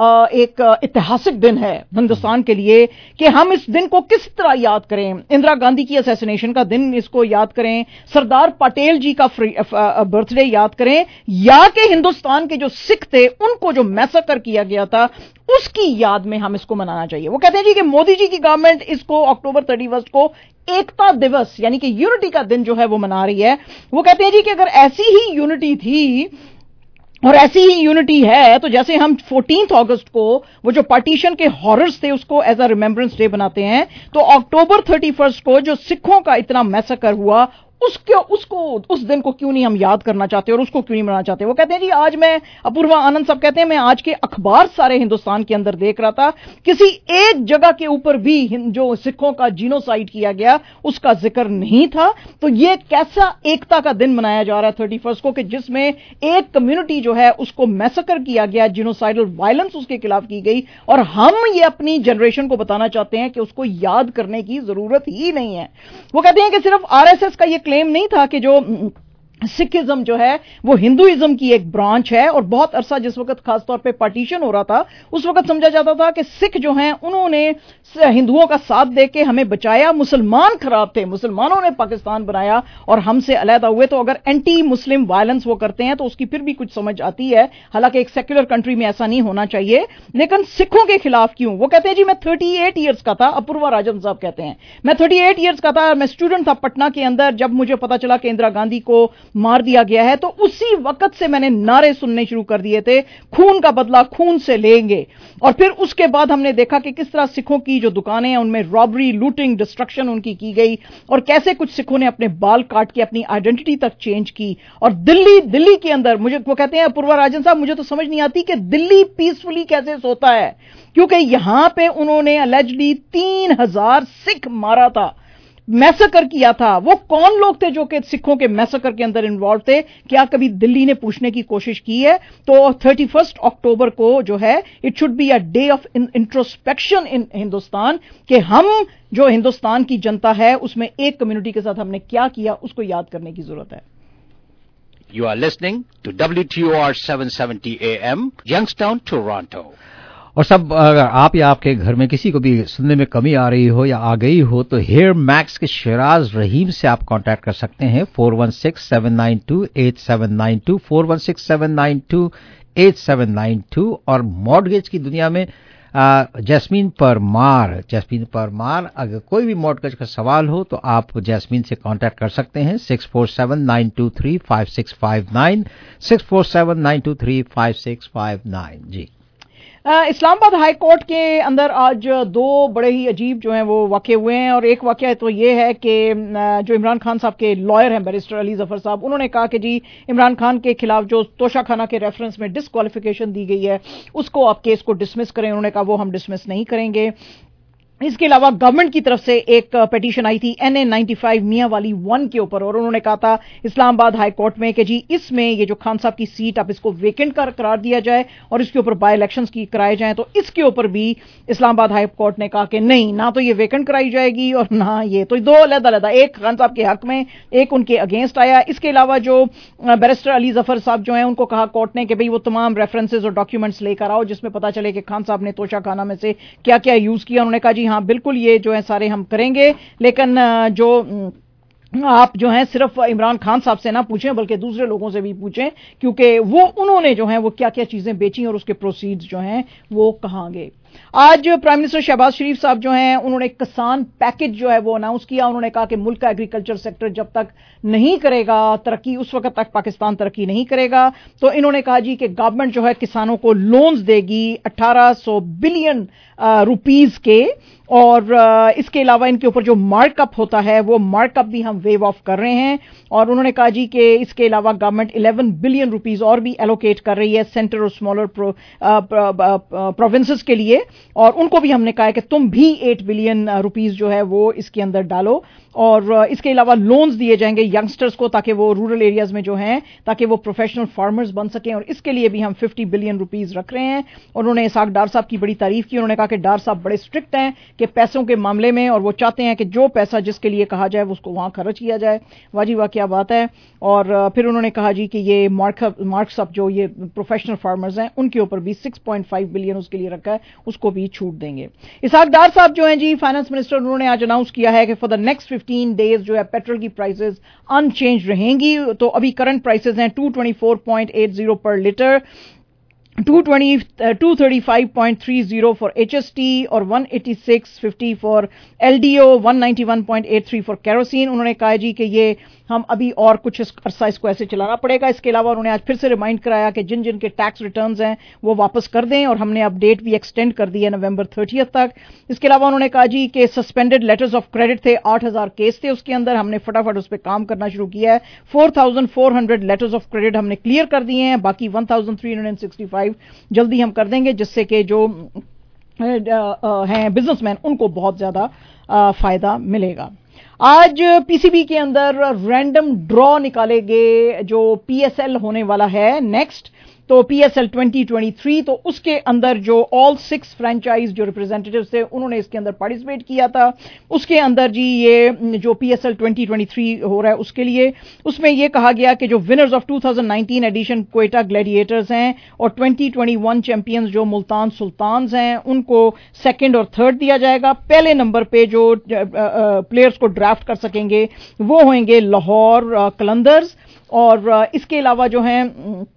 एक ऐतिहासिक दिन है हिंदुस्तान के लिए, कि हम इस दिन को किस तरह याद करें। इंदिरा गांधी की असैसिनेशन का दिन इसको याद करें, सरदार पटेल जी का बर्थडे याद करें, या कि हिंदुस्तान के जो सिख थे उनको जो मैसेकर किया गया था उसकी याद में हम इसको मनाना चाहिए। वो कहते हैं जी कि मोदी जी की गवर्नमेंट इसको अक्टूबर थर्टी फर्स्ट को एकता दिवस यानी कि यूनिटी का दिन जो है वो मना रही है। वो कहते हैं जी कि अगर ऐसी ही यूनिटी थी और ऐसी ही यूनिटी है तो जैसे हम फोर्टीन्थ अगस्त को वो जो पार्टीशन के हॉरर्स थे उसको एज अ रिमेम्बरेंस डे बनाते हैं, तो अक्टूबर थर्टी फर्स्ट को जो सिखों का इतना मैसेकर हुआ उसके उसको उस दिन को क्यों नहीं हम याद करना चाहते और उसको क्यों नहीं मनाना चाहते। वो कहते हैं जी आज मैं, अपूर्वा आनंद साहब कहते हैं, मैं आज के अखबार सारे हिंदुस्तान के अंदर देख रहा था, किसी एक जगह के ऊपर भी जो सिखों का जीनोसाइड किया गया उसका जिक्र नहीं था। तो ये कैसा एकता का दिन मनाया जा रहा है थर्टी फर्स्ट को कि जिसमें एक कम्युनिटी जो है उसको मैसेकर किया गया, जीनोसाइडल वायलेंस उसके खिलाफ की गई, और हम ये अपनी जनरेशन को बताना चाहते हैं कि उसको याद करने की जरूरत ही नहीं है। वो कहते हैं कि सिर्फ आरएसएस का ये क्लेम नहीं था कि जो सिखिज्म जो है वो हिंदुइज्म की एक ब्रांच है, और बहुत अरसा जिस वक्त खासतौर पे पार्टीशन हो रहा था उस वक्त समझा जाता था कि सिख जो हैं उन्होंने हिंदुओं का साथ देके हमें बचाया, मुसलमान खराब थे, मुसलमानों ने पाकिस्तान बनाया और हमसे अलहदा हुए। तो अगर एंटी मुस्लिम वायलेंस वो करते हैं तो उसकी फिर भी कुछ समझ आती है, हालांकि एक सेक्युलर कंट्री में ऐसा नहीं होना चाहिए, लेकिन सिखों के खिलाफ क्यों। वो कहते हैं जी मैं थर्टी एट ईयर्स का था, अपूर्वा राजन साहब कहते हैं मैं थर्टी एट ईयर्स का था, मैं स्टूडेंट था पटना के अंदर, जब मुझे पता चला कि इंदिरा गांधी को मार दिया गया है तो उसी वक्त से मैंने नारे सुनने शुरू कर दिए थे, खून का बदला खून से लेंगे। और फिर उसके बाद हमने देखा कि किस तरह सिखों की जो दुकानें हैं उनमें रॉबरी, लूटिंग, डिस्ट्रक्शन उनकी की गई, और कैसे कुछ सिखों ने अपने बाल काट के अपनी आइडेंटिटी तक चेंज की। और दिल्ली दिल्ली के अंदर मुझे वो कहते हैं अपूर्वा राजन साहब, मुझे तो समझ नहीं आती कि दिल्ली पीसफुली कैसे सोता है, क्योंकि यहां पे उन्होंने अलेजली तीन हजार सिख मारा था, मैसेकर किया था। वो कौन लोग थे जो कि सिखों के मैसेकर के अंदर इन्वॉल्व थे? क्या कभी दिल्ली ने पूछने की कोशिश की है? तो थर्टी फर्स्ट अक्टूबर को जो है it should be a day of introspection in Hindustan, कि हम जो हिंदुस्तान की जनता है उसमें एक कम्युनिटी के साथ हमने क्या किया उसको याद करने की जरूरत है।
You are listening to W T O R seven seventy A M, Youngstown, Toronto.
और सब अगर आप या आपके घर में किसी को भी सुनने में कमी आ रही हो या आ गई हो तो हेयर मैक्स के शिराज रहीम से आप कांटेक्ट कर सकते हैं four one six seven nine two eight seven nine two, four one six seven nine two eight seven nine two. और मॉर्गेज की दुनिया में जैस्मीन परमार जैस्मीन परमार अगर कोई भी मॉर्गेज का सवाल हो तो आप जैस्मीन से कांटेक्ट कर सकते हैं six four seven nine two three five six five nine, six four seven nine two three five six five nine. जी,
इस्लामाबाद हाई कोर्ट के अंदर आज दो बड़े ही अजीब जो हैं वो वाक़े हुए हैं, और एक वाक़या तो ये है कि जो इमरान खान साहब के लॉयर हैं बैरिस्टर अली जफर साहब, उन्होंने कहा कि जी इमरान खान के खिलाफ जो तोशाखाना के रेफरेंस में डिस्क्वालिफिकेशन दी गई है उसको आप केस को डिसमिस करें। उन्होंने कहा वो हम डिसमिस नहीं करेंगे। इसके अलावा गवर्नमेंट की तरफ से एक पिटीशन आई थी N A ninety five Mianwali one के ऊपर, और उन्होंने कहा था इस्लामाबाद हाई कोर्ट में कि जी इसमें ये जो खान साहब की सीट आप इसको वेकेंट कर करार दिया जाए और इसके ऊपर बाय इलेक्शंस की कराए जाएं। तो इसके ऊपर भी इस्लामाबाद हाई कोर्ट ने कहा कि नहीं, ना तो ये वेकेंट कराई जाएगी और ना ये, तो दो अलग-अलग, एक खान साहब के हक में एक उनके अगेंस्ट आया। इसके अलावा जो बैरिस्टर अली जफर साहब जो हैं उनको कहा कोर्ट ने कि भाई वो तमाम रेफरेंसेज और डॉक्यूमेंट्स लेकर आओ जिसमें पता चले कि खान साहब ने तोशाखाना में से क्या क्या यूज किया। उन्होंने कहा जी हाँ बिल्कुल ये जो है सारे हम करेंगे, लेकिन जो आप जो हैं सिर्फ इमरान खान साहब से ना पूछें बल्कि दूसरे लोगों से भी पूछें, क्योंकि वो उन्होंने जो है वो क्या क्या चीजें बेची और उसके प्रोसीड्स जो हैं वो कहाँ गए। آج پرائم منسٹر شہباز شریف صاحب جو ہیں انہوں نے کسان پیکج جو ہے وہ اناؤنس کیا. انہوں نے کہا کہ ملک کا ایگریکلچر سیکٹر جب تک نہیں کرے گا ترقی, اس وقت تک پاکستان ترقی نہیں کرے گا. تو انہوں نے کہا جی کہ گورنمنٹ جو ہے کسانوں کو لونز دے گی اٹھارہ سو بلین روپیز کے, اور اس کے علاوہ ان کے اوپر جو مارک اپ ہوتا ہے وہ مارک اپ بھی ہم ویو آف کر رہے ہیں. اور انہوں نے کہا جی کہ اس کے علاوہ گورنمنٹ الیون بلین روپیز اور بھی ایلوکیٹ کر رہی ہے سینٹر اور اسمالر پروونسز کے لیے, اور ان کو بھی ہم نے کہا ہے کہ تم بھی ایٹ بلین روپیز جو ہے وہ اس کے اندر ڈالو. اور اس کے علاوہ لونز دیے جائیں گے ینگسٹرز کو تاکہ وہ رورل ایریاز میں جو ہیں تاکہ وہ پروفیشنل فارمرز بن سکیں, اور اس کے لیے بھی ہم ففٹی بلین روپیز رکھ رہے ہیں. اور انہوں نے اسحاق ڈار صاحب کی بڑی تعریف کی. انہوں نے کہا کہ ڈار صاحب بڑے اسٹرکٹ ہیں کہ پیسوں کے معاملے میں, اور وہ چاہتے ہیں کہ جو پیسہ جس کے لیے کہا جائے اس کو وہاں خرچ کیا جائے. واجی واہ کیا بات ہے. اور پھر انہوں نے کہا جی کہ یہ مارکس اپ جو یہ پروفیشنل فارمرز ہیں ان کے اوپر بھی سکس پوائنٹ فائیو بلین اس کے لیے رکھا ہے, اس کو بھی چھوٹ دیں گے. اسحاق ڈار صاحب جو ہیں جی فائنانس منسٹر, انہوں نے آج اناؤنس کیا ہے کہ for the next fifteen days جو ہے پیٹرول کی پرائسز ان چینج رہیں گی. تو ابھی کرنٹ پرائسز ہیں two twenty four point eight zero per litre, two thirty five point three zero for H S D اور one eighty six fifty for L D O, one ninety one point eight three for kerosene. انہوں نے کہا جی کہ یہ ہم ابھی اور کچھ عرصہ اس کو ایسے چلانا پڑے گا. اس کے علاوہ انہوں نے آج پھر سے ریمائنڈ کرایا کہ جن جن کے ٹیکس ریٹرنز ہیں وہ واپس کر دیں, اور ہم نے اب ڈیٹ بھی ایکسٹینڈ کر دی ہے نومبر تھرٹیتھ تک. اس کے علاوہ انہوں نے کہا جی کہ سسپینڈڈ لیٹرز آف کریڈٹ تھے, آٹھ ہزار کیس تھے اس کے اندر, ہم نے فٹافٹ اس پہ کام کرنا شروع کیا ہے. Four thousand four hundred letters of credit ہم نے کلیئر کر دیے ہیں, باقی one thousand three hundred sixty five جلدی ہم کر دیں گے, جس سے کہ جو ہیں بزنس مین ان کو بہت زیادہ فائدہ ملے گا. آج پی سی بی کے اندر رینڈم ڈرا نکالے گئے جو پی ایس ایل ہونے والا ہے نیکسٹ, تو P S L twenty twenty three, تو اس کے اندر جو آل سکس فرینچائز جو ریپرزینٹیوز تھے انہوں نے اس کے اندر پارٹیسپیٹ کیا تھا. اس کے اندر جی یہ جو P S L twenty twenty three ہو رہا ہے اس کے لیے اس میں یہ کہا گیا کہ جو winners of two thousand nineteen edition Quetta Gladiators ہیں اور ٹوئنٹی ٹوئنٹی ون چیمپئنز جو ملتان سلطانز ہیں ان کو سیکنڈ اور تھرڈ دیا جائے گا. پہلے نمبر پہ جو پلیئرز کو ڈرافٹ کر سکیں گے وہ ہوئیں گے لاہور قلندرز, اور اس کے علاوہ جو ہیں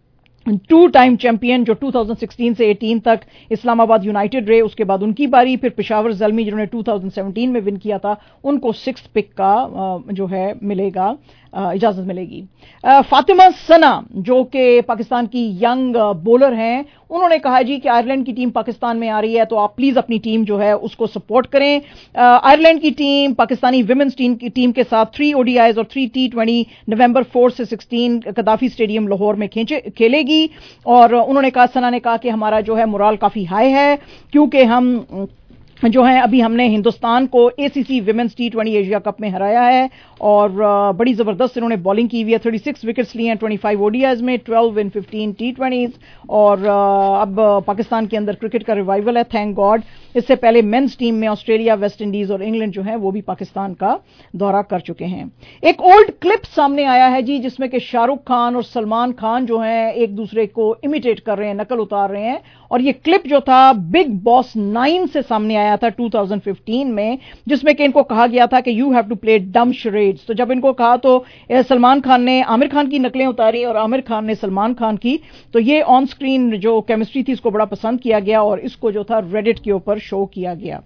ٹو ٹائم چیمپئن جو ٹو تھاؤزینڈ سکسٹین سے ایٹین تک اسلام آباد یونائٹڈ رہے, اس کے بعد ان کی باری, پھر پشاور زلمی جنہوں نے ٹو تھاؤزینڈ سیونٹین میں ون کیا تھا ان کو سکس پک کا جو ہے ملے گا, اجازت ملے گی. فاطمہ ثنا جو کہ پاکستان کی ینگ بولر ہیں, انہوں نے کہا جی کہ آئرلینڈ کی ٹیم پاکستان میں آ رہی ہے تو آپ پلیز اپنی ٹیم جو ہے اس کو سپورٹ کریں. آئرلینڈ کی ٹیم پاکستانی ویمنز ٹیم کے ساتھ تھری او ڈی آئیز اور تھری ٹی ٹوینٹی نومبر فور سے سکسٹین قذافی اسٹیڈیم لاہور میں کھیلے گی. اور انہوں نے کہا, ثنا نے کہا کہ ہمارا جو ہے مورال کافی ہائی ہے کیونکہ ہم جو ہیں ابھی ہم نے ہندوستان کو A C C women's T twenty Asia cup میں ہرایا ہے, اور بڑی زبردست انہوں نے بالنگ کی ہوئی ہے. تھرٹی سکس وکٹس لیے ہیں twenty five O D Is میں, twelve in fifteen T twenties, اور اب پاکستان کے اندر کرکٹ کا ریوائول ہے, تھینک گاڈ. اس سے پہلے مینز ٹیم میں آسٹریلیا, ویسٹ انڈیز اور انگلینڈ جو ہے وہ بھی پاکستان کا دورہ کر چکے ہیں. ایک اولڈ کلپ سامنے آیا ہے جی جس میں کہ شاہ رخ خان اور سلمان خان جو ہیں ایک دوسرے کو امیٹیٹ کر رہے ہیں, نقل اتار رہے ہیں, اور یہ کلپ جو تھا بگ باس نائن سے سامنے آیا تھا ٹو تھاؤزینڈ ففٹین میں, جس میں کہ ان کو کہا گیا تھا کہ you have to play dumb charades. تو جب ان کو کہا تو سلمان خان نے عامر خان کی نقلیں اتاری اور عامر خان نے سلمان خان کی, تو یہ آن سکرین جو کیمسٹری تھی اس کو بڑا پسند کیا گیا اور اس کو جو تھا ریڈٹ کے اوپر شو کیا گیا.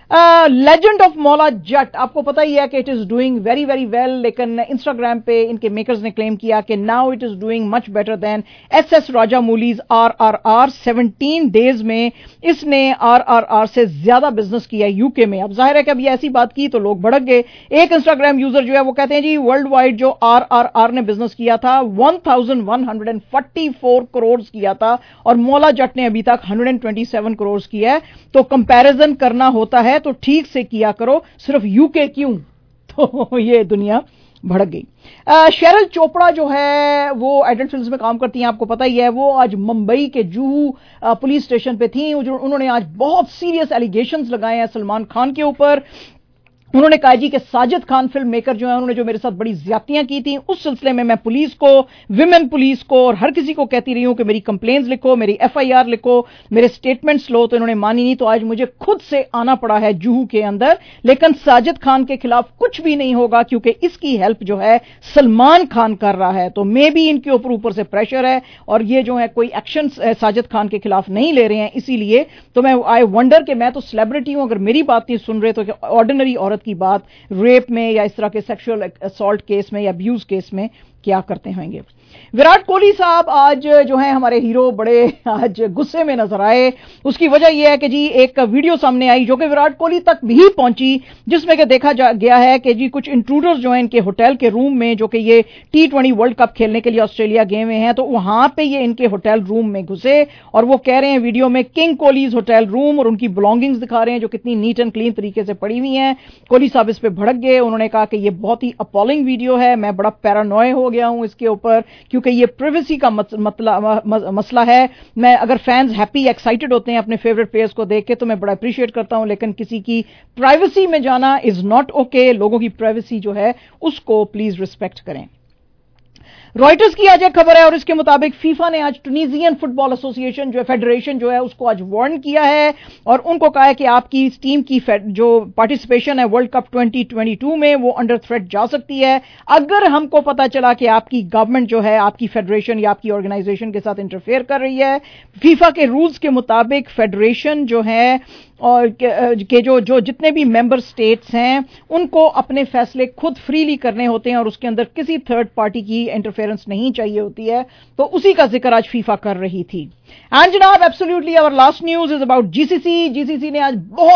لیجنڈ آف مولا جٹ, آپ کو پتا ہی ہے کہ it is doing very very well, لیکن انسٹاگرام پہ ان کے میکرز نے کلیم کیا کہ now it is doing much better than S S Rajamouli's R R R. Seventeen days میں اس نے آر آر آر سے زیادہ بزنس کیا یو کے میں. اب ظاہر ہے کہ اب یہ ایسی بات کی تو لوگ بھڑک گئے. ایک انسٹاگرام یوزر جو ہے وہ کہتے ہیں جی ورلڈ وائڈ جو آر آر آر نے بزنس کیا تھا one thousand one hundred and forty four crore کیا تھا, اور مولا جٹ نے ابھی تک hundred and twenty seven crore کیا ہے. تو کمپیریزن کرنا ہوتا ہے تو ٹھیک سے کیا کرو, صرف یو کے کیوں. تو یہ دنیا بھڑک گئی. شیرل چوپڑا جو ہے وہ ایڈلٹ فلمز میں کام کرتی ہیں, آپ کو پتا ہی ہے. وہ آج ممبئی کے جوہو پولیس اسٹیشن پہ تھیں. انہوں نے آج بہت سیریس ایلیگیشنز لگائے ہیں سلمان خان کے اوپر. انہوں نے کہا جی کہ ساجد خان فلم میکر جو ہیں انہوں نے جو میرے ساتھ بڑی زیادتیاں کی تھیں، اس سلسلے میں میں پولیس کو، ویمن پولیس کو اور ہر کسی کو کہتی رہی ہوں کہ میری کمپلینز لکھو، میری ایف آئی آر لکھو، میرے سٹیٹمنٹس لو، تو انہوں نے مانی نہیں، تو آج مجھے خود سے آنا پڑا ہے جوہو کے اندر. لیکن ساجد خان کے خلاف کچھ بھی نہیں ہوگا کیونکہ اس کی ہیلپ جو ہے سلمان خان کر رہا ہے، تو میں بھی ان کے اوپر اوپر سے پریشر ہے اور یہ جو ہے کوئی ایکشن ساجد خان کے خلاف نہیں لے رہے ہیں. اسی لیے تو میں آئی ونڈر کہ میں تو سیلیبریٹی ہوں، اگر میری بات نہیں سن رہے تو کہ آرڈنری عورت کی بات ریپ میں یا اس طرح کے سیکشل اسالٹ کیس میں یا ابیوز کیس میں کیا کرتے ہوں گے. وراٹ کوہلی صاحب آج جو ہیں ہمارے ہیرو بڑے آج غصے میں نظر آئے. اس کی وجہ یہ ہے کہ جی ایک ویڈیو سامنے آئی جو کہ وراٹ کوہلی تک بھی پہنچی، جس میں کہ دیکھا جا گیا ہے کہ جی کچھ انٹروڈرز جو ہیں ان کے ہوٹل کے روم میں، جو کہ یہ ٹی ٹوینٹی ورلڈ کپ کھیلنے کے لیے آسٹریلیا گئے ہوئے ہیں، تو وہاں پہ یہ ان کے ہوٹل روم میں گھسے اور وہ کہہ رہے ہیں ویڈیو میں کنگ کوہلیز ہوٹل روم، اور ان کی بلانگنگز دکھا رہے ہیں جو کتنی نیٹ اینڈ کلین طریقے سے پڑی ہوئی ہیں. کوہلی صاحب اس پہ بھڑک گئے. انہوں نے کہا کہ یہ بہت ہی اپالنگ ویڈیو ہے، میں بڑا پیرانوئے ہو گیا ہوں اس کے اوپر کیونکہ یہ پرائیویسی کا مسئلہ ہے. میں اگر فینز ہیپی ایکسائٹڈ ہوتے ہیں اپنے فیورٹ پلیئرز کو دیکھ کے تو میں بڑا اپریشیٹ کرتا ہوں، لیکن کسی کی پرائیویسی میں جانا از ناٹ اوکے. لوگوں کی پرائیویسی جو ہے اس کو پلیز ریسپیکٹ کریں. رائٹرز کی آج ایک خبر ہے اور اس کے مطابق فیفا نے آج ٹونیزین فٹ بال ایسوسی ایشن جو ہے فیڈریشن جو ہے اس کو آج وارن کیا ہے اور ان کو کہا ہے کہ آپ کی اس ٹیم کی جو پارٹیسپیشن ہے world cup twenty twenty two میں وہ انڈر تھریٹ جا سکتی ہے اگر ہم کو پتا چلا کہ آپ کی گورنمنٹ جو ہے آپ کی فیڈریشن یا آپ کی آرگنائزیشن کے ساتھ انٹرفیئر کر رہی ہے. فیفا کے رولز کے مطابق فیڈریشن جو ہے اور کہ جو جو جتنے بھی ممبر سٹیٹس ہیں ان کو اپنے فیصلے خود فریلی کرنے ہوتے ہیں اور اس کے اندر کسی تھرڈ پارٹی کی انٹرفیئرنس نہیں چاہیے ہوتی ہے. تو اسی کا ذکر آج فیفا کر رہی تھی. اینڈ جناب ایبسلیوٹلی اور last news is about G C C. G C C نے آج بہت